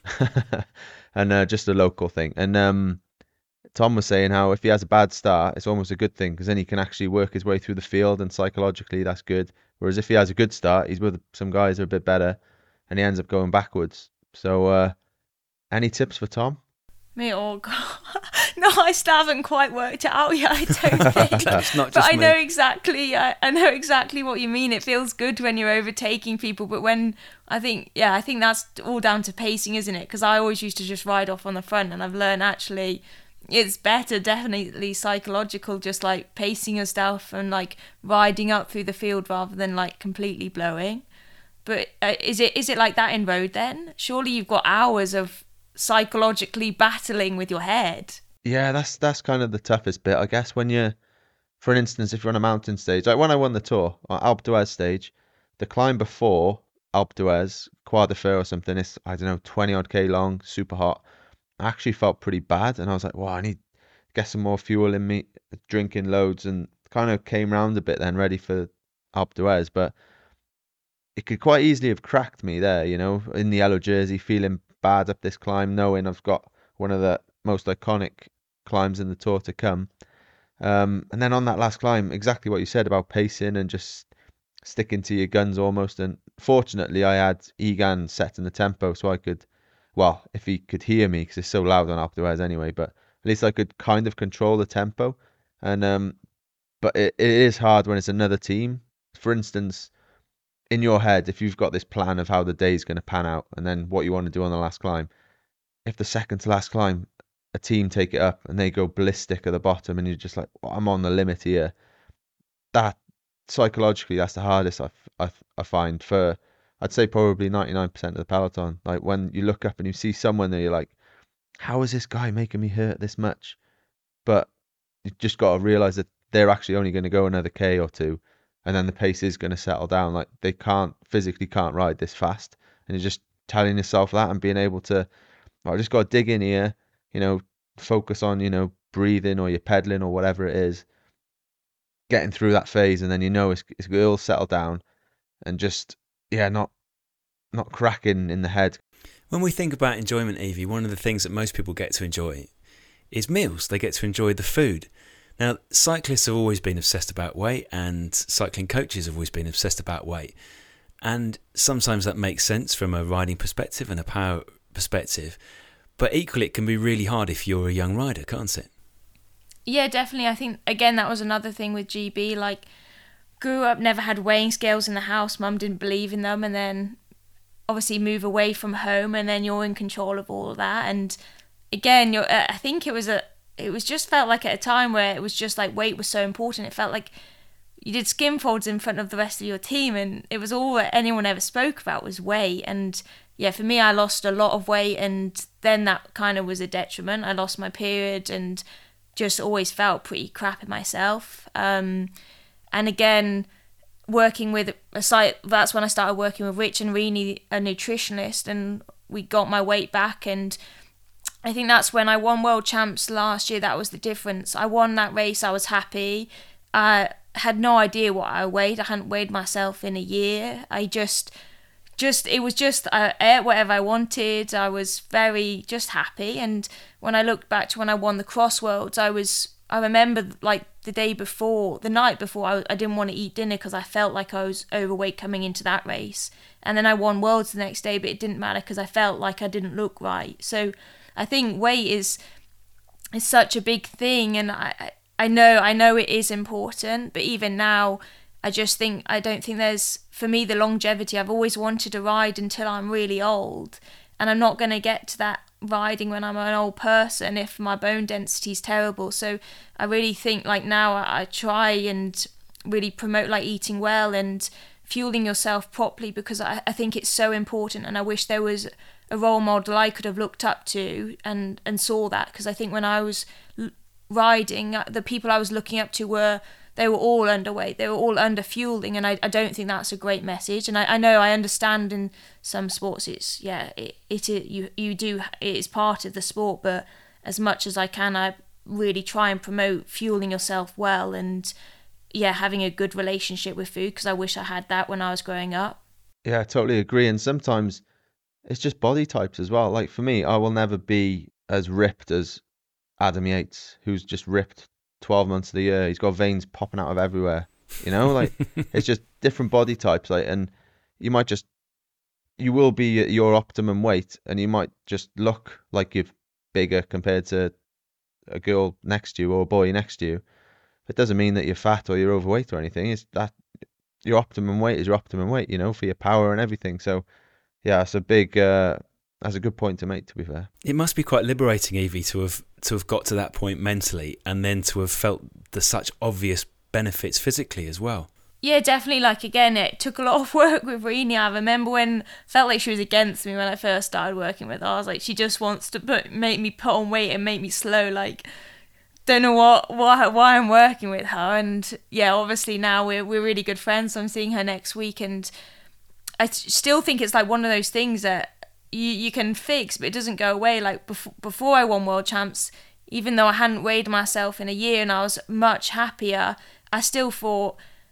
And uh, just a local thing. And um, Tom was saying how if he has a bad start, it's almost a good thing because then he can actually work his way through the field, and psychologically that's good. Whereas if he has a good start, he's with some guys who are a bit better and he ends up going backwards. So uh, any tips for Tom? Me, oh god, no, I still haven't quite worked it out yet. I don't think. That's not just but I me. know exactly. I, I know exactly what you mean. It feels good when you're overtaking people, but when I think, yeah, I think that's all down to pacing, isn't it? Because I always used to just ride off on the front, and I've learned actually it's better, definitely psychological, just like pacing yourself and like riding up through the field rather than like completely blowing. But uh, is it is it like that in road then? Surely you've got hours of psychologically battling with your head. Yeah, that's that's kind of the toughest bit, I guess. When you're, for instance, if you're on a mountain stage, like when I won the Tour, on Alpe d'Huez stage, the climb before Alpe d'Huez, Croix de Fer or something, it's, I don't know, twenty odd K long, super hot. I actually felt pretty bad, and I was like, well, I need to get some more fuel in me, drinking loads, and kind of came round a bit then, ready for Alpe d'Huez. But it could quite easily have cracked me there, you know, in the yellow jersey, feeling bad up this climb, knowing I've got one of the most iconic climbs in the Tour to come. Um, and then on that last climb, exactly what you said about pacing and just sticking to your guns almost. And fortunately, I had Egan setting the tempo so I could, well, if he could hear me, because it's so loud on Alpe d'Huez anyway, but at least I could kind of control the tempo. And um, but it, it is hard when it's another team. For instance, in your head, if you've got this plan of how the day's going to pan out and then what you want to do on the last climb, if the second to last climb, a team take it up and they go ballistic at the bottom and you're just like, well, I'm on the limit here. That psychologically, that's the hardest I, I, I find for, I'd say probably ninety-nine percent of the peloton. Like when you look up and you see someone there, you're like, how is this guy making me hurt this much? But you just got to realize that they're actually only going to go another K or two, and then the pace is going to settle down. Like they can't physically can't ride this fast, and you're just telling yourself that and being able to, well, I just got to dig in here, you know, focus on, you know, breathing or you're pedaling or whatever it is, getting through that phase, and then you know it's, it's it'll settle down, and just yeah, not not cracking in the head. When we think about enjoyment, Evie, one of the things that most people get to enjoy is meals. They get to enjoy the food. Now, cyclists have always been obsessed about weight, and cycling coaches have always been obsessed about weight. And sometimes that makes sense from a riding perspective and a power perspective. But equally, it can be really hard if you're a young rider, can't it? Yeah, definitely. I think, again, that was another thing with G B. Like, grew up, never had weighing scales in the house. Mum didn't believe in them. And then obviously move away from home, and then you're in control of all of that. And again, you're, I think it was a, it was just felt like at a time where it was just like weight was so important. It felt like you did skim folds in front of the rest of your team, and it was all that anyone ever spoke about was weight. And yeah, for me, I lost a lot of weight, and then that kind of was a detriment. I lost my period and just always felt pretty crap in myself. Um, and again, working with a site, that's when I started working with Rich and Rini, a nutritionist, and we got my weight back. And I think that's when I won World Champs last year. That was the difference. I won that race. I was happy. I had no idea what I weighed. I hadn't weighed myself in a year. I just, just it was just, I ate whatever I wanted. I was very just happy. And when I looked back to when I won the Cross Worlds, I was, I remember like the day before, the night before, I, I didn't want to eat dinner because I felt like I was overweight coming into that race. And then I won Worlds the next day, but it didn't matter because I felt like I didn't look right. So I think weight is is such a big thing, and I I know I know it is important, but even now I just think I don't think there's, for me, the longevity. I've always wanted to ride until I'm really old, and I'm not going to get to that riding when I'm an old person if my bone density is terrible. So I really think like now I, I try and really promote like eating well and fueling yourself properly, because I, I think it's so important, and I wish there was a role model I could have looked up to and, and saw that, because I think when I was l- riding, the people I was looking up to were, they were all underweight, they were all under fueling, and I, I don't think that's a great message. And I, I know I understand in some sports it's, yeah, it, it, it you, you do, it is part of the sport, but as much as I can, I really try and promote fueling yourself well and, yeah, having a good relationship with food, because I wish I had that when I was growing up. Yeah, I totally agree. And sometimes it's just body types as well. Like for me, I will never be as ripped as Adam Yates, who's just ripped twelve months of the year. He's got veins popping out of everywhere. You know, like it's just different body types. Like, and you might just, you will be at your optimum weight, and you might just look like you're bigger compared to a girl next to you or a boy next to you. It doesn't mean that you're fat or you're overweight or anything. It's that your optimum weight is your optimum weight, you know, for your power and everything. So, yeah, it's a big, uh, that's a good point to make, to be fair. It must be quite liberating, Evie, to have to have got to that point mentally, and then to have felt the such obvious benefits physically as well. Yeah, definitely. Like, again, it took a lot of work with Rini. I remember when felt like she was against me when I first started working with her. I was like, she just wants to put make me put on weight and make me slow. Like, don't know what why why I'm working with her. And yeah, obviously now we're we're really good friends. So I'm seeing her next week, and I still think it's like one of those things that you you can fix, but it doesn't go away. Like before before I won World Champs, even though I hadn't weighed myself in a year and I was much happier, I still thought,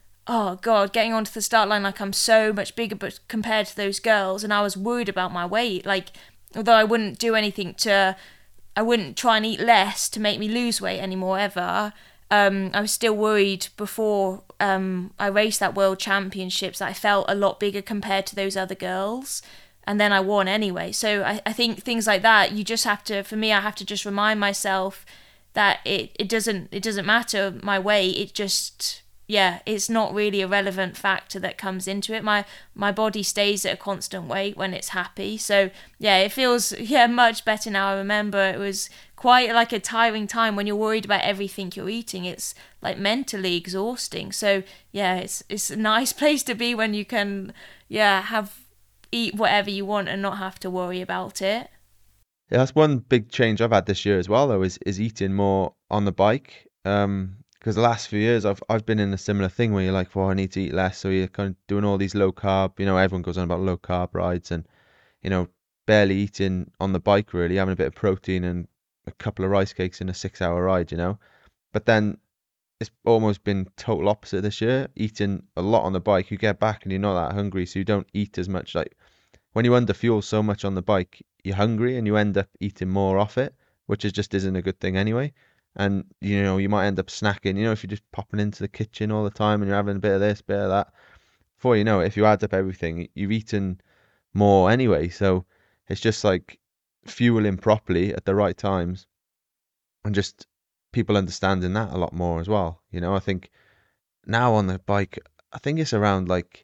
oh God, getting onto the start line, like I'm so much bigger but compared to those girls, and I was worried about my weight. Like, although I wouldn't do anything to, I wouldn't try and eat less to make me lose weight anymore ever, um, I was still worried before um, I raced that World Championships that I felt a lot bigger compared to those other girls. And then I won anyway. So I, I think things like that, you just have to, for me, I have to just remind myself that it, it doesn't it doesn't matter my weight. It just, yeah, it's not really a relevant factor that comes into it. My my body stays at a constant weight when it's happy. So yeah, it feels, yeah, much better now. I remember it was quite like a tiring time when you're worried about everything you're eating. It's like mentally exhausting. So yeah, it's it's a nice place to be when you can, yeah, have eat whatever you want and not have to worry about it. Yeah, that's one big change I've had this year as well, though, is is eating more on the bike. Um, because the last few years I've I've been in a similar thing where you're like, well, I need to eat less, so you're kind of doing all these low carb. You know, everyone goes on about low carb rides, and you know, barely eating on the bike, really, having a bit of protein and a couple of rice cakes in a six-hour ride. You know, but then it's almost been total opposite this year. Eating a lot on the bike, you get back and you're not that hungry, so you don't eat as much. Like when you under fuel so much on the bike, you're hungry and you end up eating more off it, which is just isn't a good thing anyway. And you know, you might end up snacking. You know, if you're just popping into the kitchen all the time and you're having a bit of this, bit of that, before you know it, if you add up everything, you've eaten more anyway. So it's just like fueling properly at the right times, and just people understanding that a lot more as well. You know, I think now on the bike, I think it's around like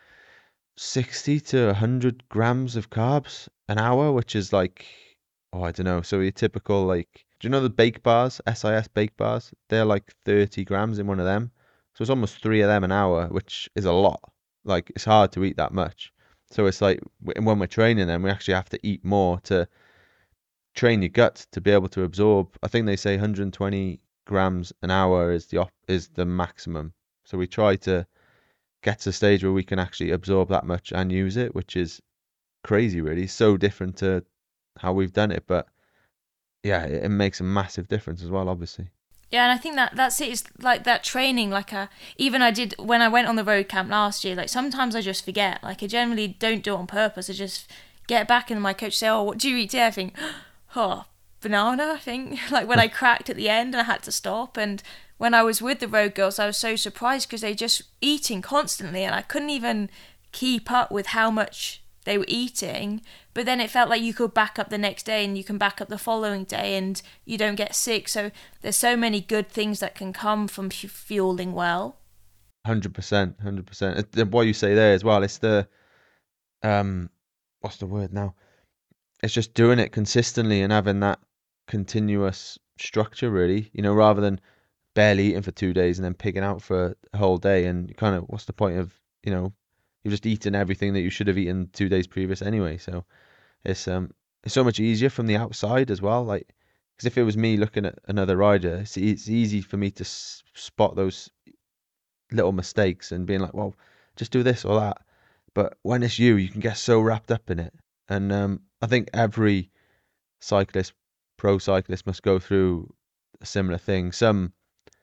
sixty to one hundred grams of carbs an hour, which is like, oh, I don't know. So your typical, like, do you know the bake bars, S I S bake bars? They're like thirty grams in one of them. So it's almost three of them an hour, which is a lot. Like, it's hard to eat that much. So it's like when we're training them, we actually have to eat more to train your gut to be able to absorb. I think they say one hundred twenty grams an hour is the op- is the maximum. So we try to get to a stage where we can actually absorb that much and use it, which is crazy, really. So different to how we've done it, but yeah, it, it makes a massive difference as well, obviously. Yeah, and I think that that's it. It's like that training, like a, even I did when I went on the road camp last year, like sometimes I just forget. Like I generally don't do it on purpose. I just get back and my coach say, oh, what do you eat today? I think, oh, banana, I think. Like when I cracked at the end and I had to stop. And when I was with the road girls, I was so surprised because they just eating constantly and I couldn't even keep up with how much they were eating. But then it felt like you could back up the next day and you can back up the following day and you don't get sick. So there's so many good things that can come from f- fueling well. one hundred percent, one hundred percent. What you say there as well, it's the, um, what's the word now? It's just doing it consistently and having that continuous structure, really, you know, rather than barely eating for two days and then pigging out for a whole day. And kind of, what's the point of, you know, you've just eaten everything that you should have eaten two days previous anyway. So it's um it's so much easier from the outside as well. Like, because if it was me looking at another rider, it's, it's easy for me to s- spot those little mistakes and being like, well, just do this or that. But when it's you, you can get so wrapped up in it. And um, I think every cyclist, pro cyclist, must go through a similar thing. Some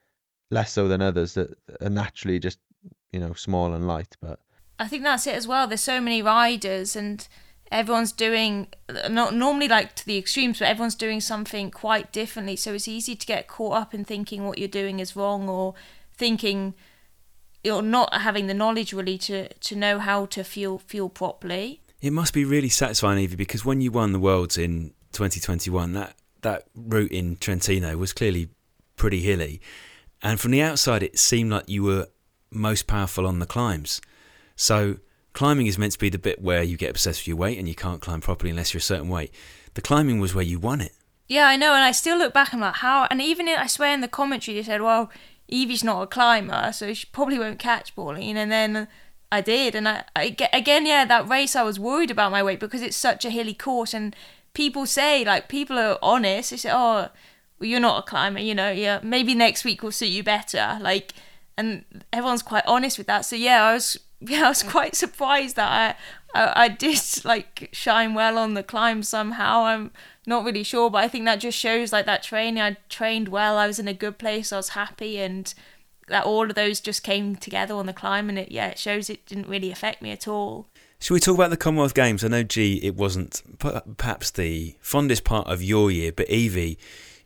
less so than others that are naturally just, you know, small and light, but I think that's it as well. There's so many riders and everyone's doing, not normally like to the extremes, but everyone's doing something quite differently. So it's easy to get caught up in thinking what you're doing is wrong or thinking you're not having the knowledge really to, to know how to fuel, fuel properly. It must be really satisfying, Evie, because when you won the Worlds in twenty twenty-one, that, that route in Trentino was clearly pretty hilly. And from the outside, it seemed like you were most powerful on the climbs. So climbing is meant to be the bit where you get obsessed with your weight and you can't climb properly unless you're a certain weight. The climbing was where you won it. Yeah, I know, and I still look back and I'm like, how? And even in, I swear in the commentary they said, well, Evie's not a climber, so she probably won't catch Pauline. And then I did, and I, I again, yeah, that race I was worried about my weight because it's such a hilly course, and people say, like, people are honest. They say, oh, well, you're not a climber, you know, yeah, maybe next week will suit you better, like, and everyone's quite honest with that. So yeah, I was. Yeah, I was quite surprised that I, I I did like shine well on the climb somehow. I'm not really sure, but I think that just shows like that training. I trained well. I was in a good place. I was happy, and that all of those just came together on the climb. And it yeah, it shows it didn't really affect me at all. Should we talk about the Commonwealth Games? I know, G, it wasn't perhaps the fondest part of your year, but Evie,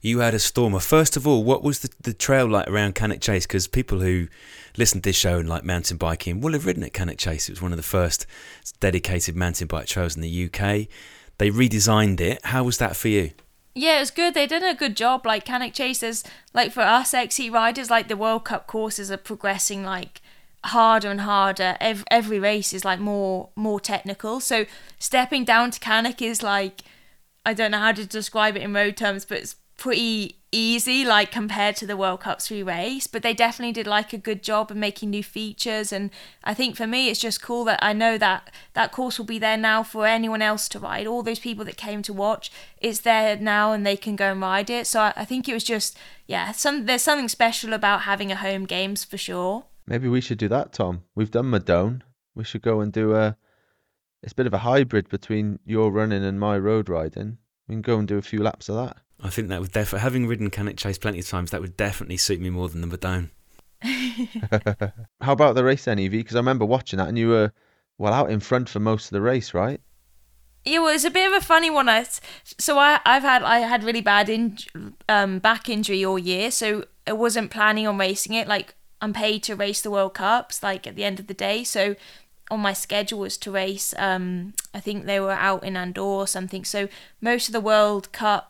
You had a stormer. First of all, what was the, the trail like around Cannock Chase? Because people who listen to this show and like mountain biking will have ridden at Cannock Chase. It was one of the first dedicated mountain bike trails in the U K. They redesigned it. How was that for you? Yeah, it was good. They did a good job. Like Cannock Chase is, like for us X C riders, like the World Cup courses are progressing like harder and harder. Every, every race is like more more technical. So stepping down to Cannock is like, I don't know how to describe it in road terms, but it's pretty easy like compared to the World Cup three race. But they definitely did like a good job of making new features, and I think for me it's just cool that I know that that course will be there now for anyone else to ride. All those people that came to watch, it's there now and they can go and ride it. So I, I think it was just, yeah, some there's something special about having a home games for sure. Maybe we should do that, Tom. We've done Madone. We should go and do a it's a bit of a hybrid between your running and my road riding. We can go and do a few laps of that. I think that would definitely, having ridden Cannock Chase plenty of times, that would definitely suit me more than the Madone. How about the race then, Evie? Because I remember watching that and you were, well, out in front for most of the race, right? Yeah, well, it's a bit of a funny one. I, so I, I've had I had really bad in, um, back injury all year, so I wasn't planning on racing it. Like, I'm paid to race the World Cups, like, at the end of the day, so on my schedule was to race, um, I think they were out in Andorra or something, so most of the World Cup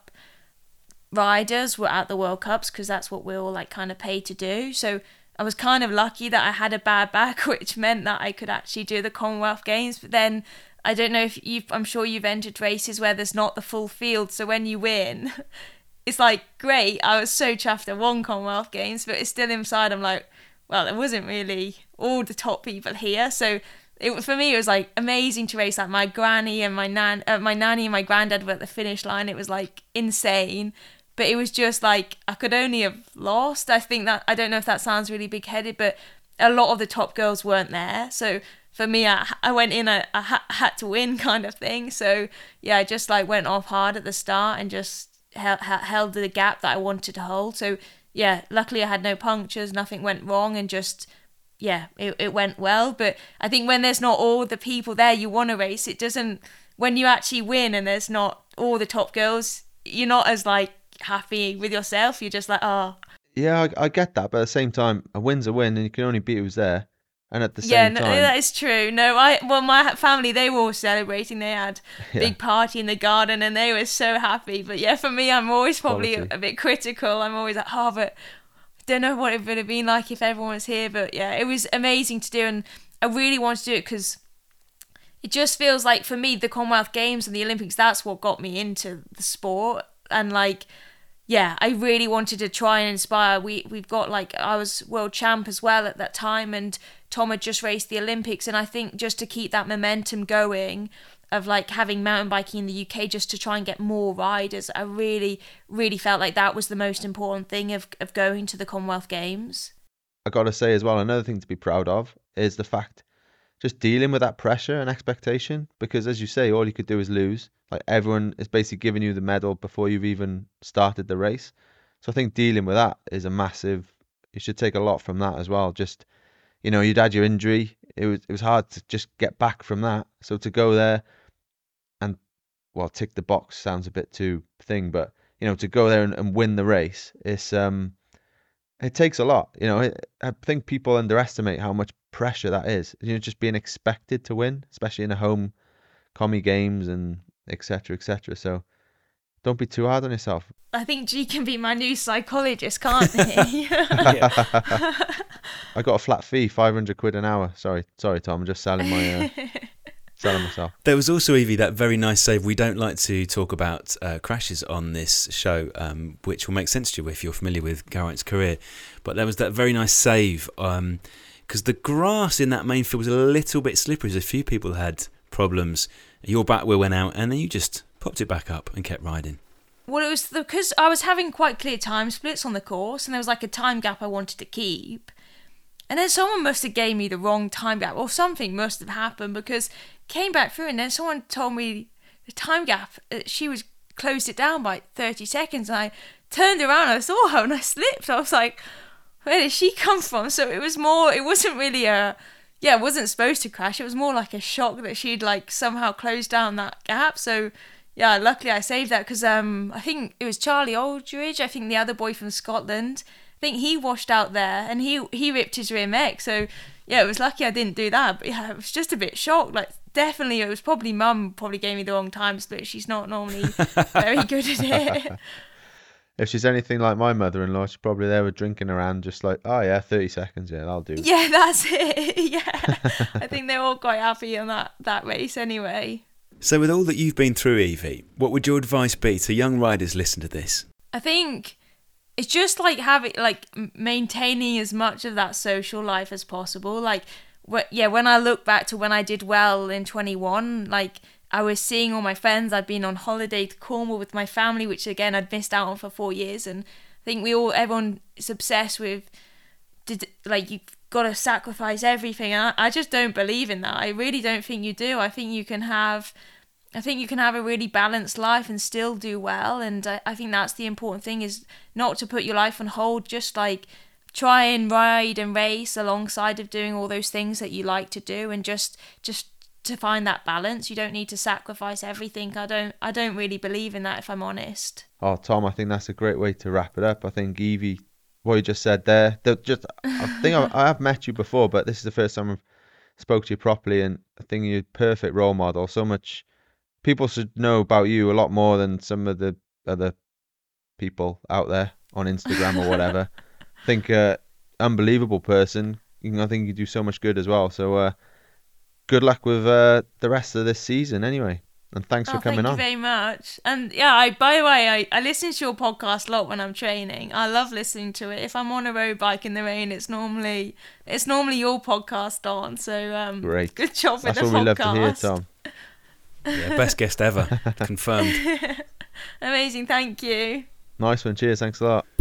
riders were at the World Cups because that's what we're all like kind of paid to do. So I was kind of lucky that I had a bad back, which meant that I could actually do the Commonwealth Games. But then I don't know if you've, I'm sure you've entered races where there's not the full field, so when you win it's like great, I was so chuffed I won Commonwealth Games, but it's still inside I'm like, well, there wasn't really all the top people here. So it for me it was like amazing to race. Like my granny and my nan uh, my nanny and my granddad were at the finish line. It was like insane. But it was just like, I could only have lost. I think that, I don't know if that sounds really big-headed, but a lot of the top girls weren't there. So for me, I, I went in, I, I ha- had to win kind of thing. So yeah, I just like went off hard at the start and just held, held the gap that I wanted to hold. So yeah, luckily I had no punctures, nothing went wrong, and just, yeah, it, it went well. But I think when there's not all the people there you want to race, it doesn't, when you actually win and there's not all the top girls, you're not as like, happy with yourself. You're just like, oh yeah, I, I get that, but at the same time a win's a win and you can only beat who's there. And at the same yeah no, time, that is true. No, I well my family, they were all celebrating. They had a yeah. big party in the garden and they were so happy. But yeah, for me, I'm always probably a, a bit critical. I'm always like, oh, but I don't know what it would have been like if everyone was here. But yeah, it was amazing to do, and I really want to do it because it just feels like, for me, the Commonwealth Games and the Olympics, that's what got me into the sport. And like, yeah, I really wanted to try and inspire. We, we've got like, I was world champ as well at that time, and Tom had just raced the Olympics. And I think just to keep that momentum going of like having mountain biking in the U K, just to try and get more riders, I really, really felt like that was the most important thing of, of going to the Commonwealth Games. I got to say as well, another thing to be proud of is the fact just dealing with that pressure and expectation, because as you say, all you could do is lose. Like, everyone is basically giving you the medal before you've even started the race. So I think dealing with that is a massive, you should take a lot from that as well. Just, you know, you'd had your injury. It was, it was hard to just get back from that. So to go there and, well, tick the box sounds a bit too thing, but, you know, to go there and, and win the race, it's, um, it takes a lot. You know, it, I think people underestimate how much pressure that is. You know, just being expected to win, especially in a home commie games and et cetera, et cetera. So don't be too hard on yourself. I think G can be my new psychologist, can't he? I got a flat fee, five hundred quid an hour. Sorry, sorry, Tom. I'm just selling my, uh, selling myself. There was also, Evie, that very nice save. We don't like to talk about uh, crashes on this show, um, which will make sense to you if you're familiar with Geraint's career. But there was that very nice save, um, because the grass in that main field was a little bit slippery. So a few people had problems. Your back wheel went out, and then you just popped it back up and kept riding. Well, it was because I was having quite clear time splits on the course, and there was like a time gap I wanted to keep. And then someone must have gave me the wrong time gap, or something must have happened, because came back through, and then someone told me the time gap, uh, she was closed it down by thirty seconds, and I turned around, I saw her, and I slipped. I was like, where did she come from? So it was more, it wasn't really a, yeah, it wasn't supposed to crash. It was more like a shock that she'd like somehow closed down that gap. So yeah, luckily I saved that because um, I think it was Charlie Aldridge, I think the other boy from Scotland. I think he washed out there and he he ripped his rear mech. So yeah, it was lucky I didn't do that. But yeah, I was just a bit shocked. Like definitely, it was probably Mum probably gave me the wrong time split. She's not normally very good at it. If she's anything like my mother-in-law, she's probably there with drinking her hand, just like, oh yeah, thirty seconds, yeah, that'll do. Yeah, that's it. Yeah, I think they're all quite happy on that that race anyway. So with all that you've been through, Evie, what would your advice be to young riders listening to this? I think it's just like having, like maintaining as much of that social life as possible. Like, wh- yeah, when I look back to when I did well in twenty-one, like I was seeing all my friends. I'd been on holiday to Cornwall with my family, which again I'd missed out on for four years. And I think we all, everyone is obsessed with, did like you've got to sacrifice everything. And I, I just don't believe in that. I really don't think you do. I think you can have. I think you can have a really balanced life and still do well. And I, I think that's the important thing, is not to put your life on hold. Just like try and ride and race alongside of doing all those things that you like to do, and just just to find that balance. You don't need to sacrifice everything. I don't I don't really believe in that, if I'm honest. Oh, Tom, I think that's a great way to wrap it up. I think Evie, what you just said there, just I think I, I have met you before, but this is the first time I've spoke to you properly, and I think you're a perfect role model. So much. People should know about you a lot more than some of the other people out there on Instagram or whatever. I think uh, unbelievable person. I think you do so much good as well. So uh, good luck with uh, the rest of this season anyway. And thanks oh, for coming thank on. Thank you very much. And yeah, I by the way, I, I listen to your podcast a lot when I'm training. I love listening to it. If I'm on a road bike in the rain, it's normally it's normally your podcast on. So um, great. Good job with That's the what podcast. we love to hear, Tom. Yeah, best guest ever. Confirmed. Amazing, thank you. Nice one, cheers, thanks a lot.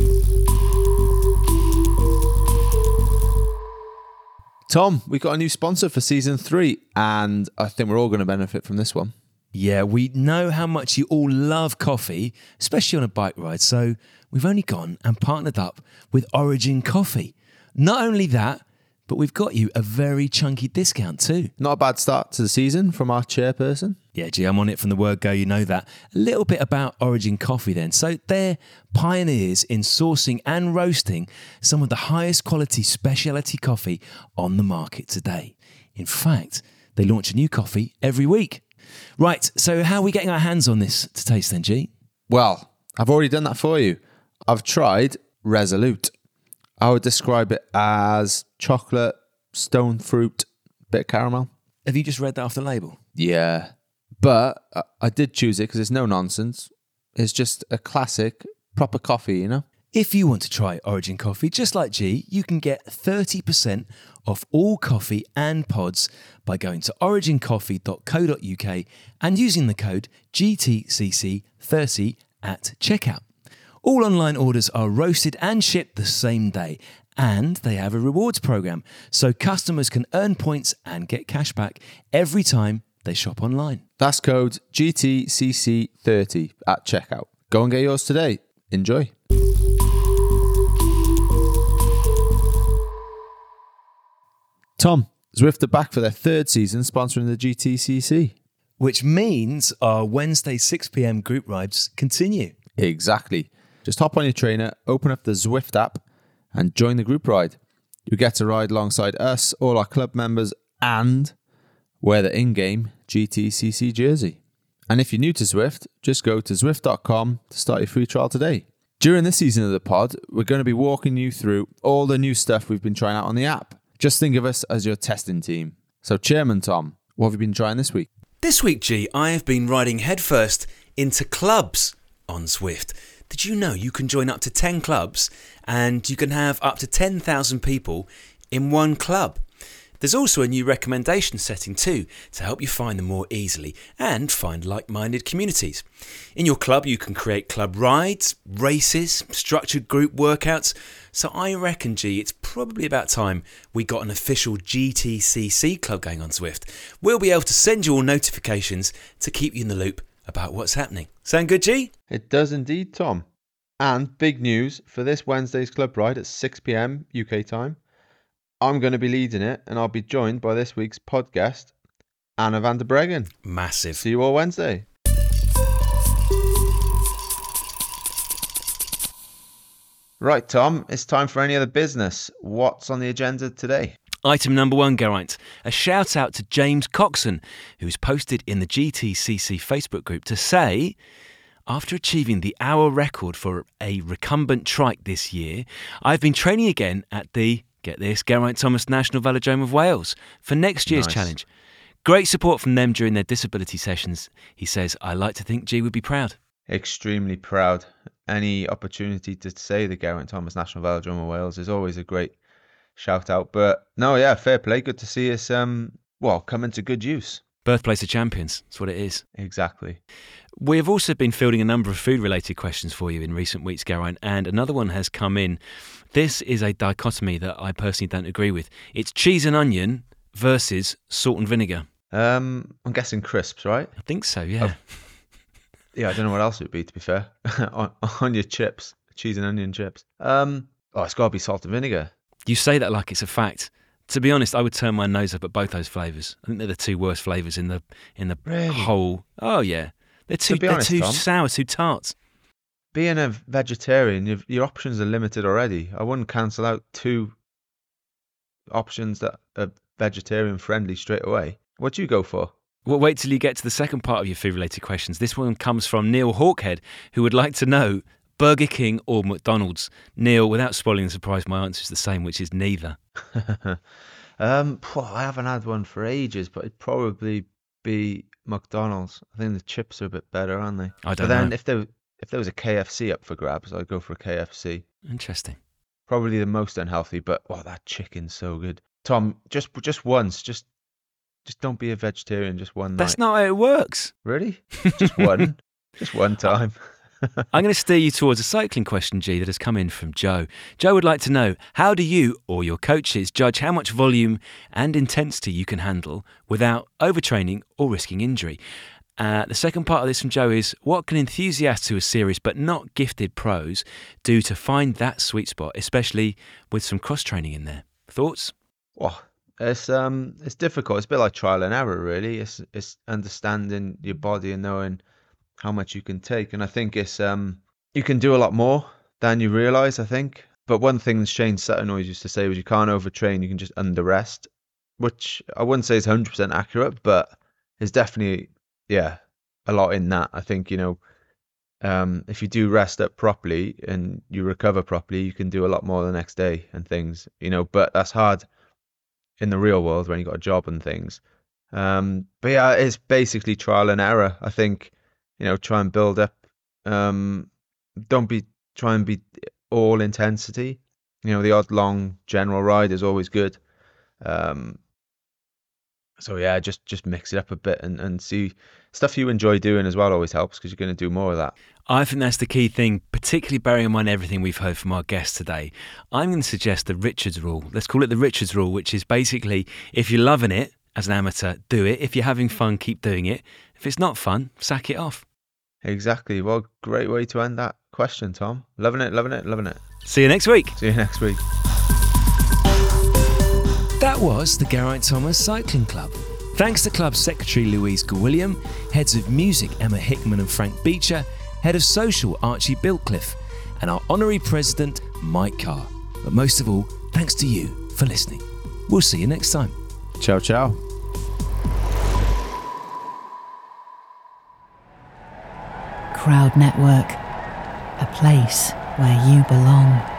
Tom, we've got a new sponsor for season three, and I think we're all going to benefit from this one. Yeah, we know how much you all love coffee, especially on a bike ride, so we've only gone and partnered up with Origin Coffee. Not only that, but we've got you a very chunky discount too. Not a bad start to the season from our chairperson. Yeah, gee, I'm on it from the word go, you know that. A little bit about Origin Coffee then. So they're pioneers in sourcing and roasting some of the highest quality specialty coffee on the market today. In fact, they launch a new coffee every week. Right, so how are we getting our hands on this to taste then, G? Well, I've already done that for you. I've tried Resolute. I would describe it as chocolate, stone fruit, bit of caramel. Have you just read that off the label? Yeah, but I, I did choose it because it's no nonsense. It's just a classic, proper coffee, you know? If you want to try Origin Coffee, just like G, you can get thirty percent off all coffee and pods by going to origin coffee dot co dot uk and using the code G T C C thirty at checkout. All online orders are roasted and shipped the same day, and they have a rewards program, so customers can earn points and get cash back every time they shop online. That's code G T C C thirty at checkout. Go and get yours today. Enjoy. Tom, Zwift are back for their third season sponsoring the G T C C. Which means our Wednesday six p.m. group rides continue. Exactly. Just hop on your trainer, open up the Zwift app, and join the group ride. You get to ride alongside us, all our club members, and wear the in-game G T C C jersey. And if you're new to Zwift, just go to zwift dot com to start your free trial today. During this season of the pod, we're going to be walking you through all the new stuff we've been trying out on the app. Just think of us as your testing team. So, Chairman Tom, what have you been trying this week? This week, G, I have been riding headfirst into clubs on Zwift. Did you know you can join up to ten clubs and you can have up to ten thousand people in one club? There's also a new recommendation setting too to help you find them more easily and find like-minded communities. In your club you can create club rides, races, structured group workouts. So I reckon, G, it's probably about time we got an official G T C C club going on Zwift. We'll be able to send you all notifications to keep you in the loop about what's happening. Sound good, G? It does indeed, Tom. And big news for this Wednesday's club ride at six p.m. U K time. I'm going to be leading it, and I'll be joined by this week's pod guest, Anna van der Breggen. Massive. See you all Wednesday. Right, Tom, it's time for any other business. What's on the agenda today? Item number one, Geraint. A shout out to James Coxon, who's posted in the G T C C Facebook group to say, after achieving the hour record for a recumbent trike this year, I've been training again at the, get this, Geraint Thomas National Velodrome of Wales for next year's Nice. challenge. Great support from them during their disability sessions. He says, I like to think G would be proud. Extremely proud. Any opportunity to say the Geraint Thomas National Velodrome of Wales is always a great shout out. But no, yeah, fair play. Good to see us, um, well, come into good use. Birthplace of champions, that's what it is. Exactly. We have also been fielding a number of food-related questions for you in recent weeks, Geraint, and another one has come in. This is a dichotomy that I personally don't agree with. It's cheese and onion versus salt and vinegar. Um, I'm guessing crisps, right? I think so, yeah. Oh. Yeah, I don't know what else it would be, to be fair. on, on your chips, cheese and onion chips. Um, oh, it's got to be salt and vinegar. You say that like it's a fact. To be honest, I would turn my nose up at both those flavours. I think they're the two worst flavours in the in the Really? whole. Oh yeah, they're too be they're honest, too Tom, sour, too tart. Being a vegetarian, you've, your options are limited already. I wouldn't cancel out two options that are vegetarian friendly straight away. What do you go for? Well, wait till you get to the second part of your food-related questions. This one comes from Neil Hawkhead, who would like to know Burger King or McDonald's. Neil, without spoiling the surprise, my answer is the same, which is neither. um, phew, I haven't had one for ages, but it'd probably be McDonald's. I think the chips are a bit better, aren't they? I don't but then know. if there if there was a K F C up for grabs, I'd go for a K F C. Interesting. Probably the most unhealthy, but oh, that chicken's so good. Tom, just just once, just just don't be a vegetarian. Just one That's night. not how it works. Really? Just one, just one time. I'm going to steer you towards a cycling question, G, that has come in from Joe. Joe would like to know, how do you or your coaches judge how much volume and intensity you can handle without overtraining or risking injury? Uh, the second part of this from Joe is, what can enthusiasts who are serious but not gifted pros do to find that sweet spot, especially with some cross-training in there? Thoughts? Well, it's um, it's difficult. It's a bit like trial and error, really. It's it's understanding your body and knowing how much you can take. And I think it's um, you can do a lot more than you realise, I think. But one thing Shane Sutton always used to say was you can't overtrain, you can just under-rest, which I wouldn't say is one hundred percent accurate, but it's definitely, yeah, a lot in that. I think, you know, um, if you do rest up properly and you recover properly, you can do a lot more the next day and things, you know, but that's hard in the real world when you've got a job and things. Um, but yeah, it's basically trial and error. I think, you know, try and build up. Um, don't be try and be all intensity. You know, the odd long general ride is always good. Um, so yeah, just just mix it up a bit and, and see stuff you enjoy doing as well. Always helps because you're going to do more of that. I think that's the key thing, particularly bearing in mind everything we've heard from our guests today. I'm going to suggest the Richards rule. Let's call it the Richards rule, which is basically, if you're loving it as an amateur, do it. If you're having fun, keep doing it. If it's not fun, sack it off. Exactly. Well, great way to end that question, Tom. Loving it, loving it, loving it. See you next week. See you next week. That was the Geraint Thomas Cycling Club. Thanks to club secretary Louise Gawilliam, heads of music Emma Hickman and Frank Beecher, head of social Archie Biltcliffe, and our honorary president Mike Carr. But most of all, thanks to you for listening. We'll see you next time. Ciao, ciao. Crowd Network, a place where you belong.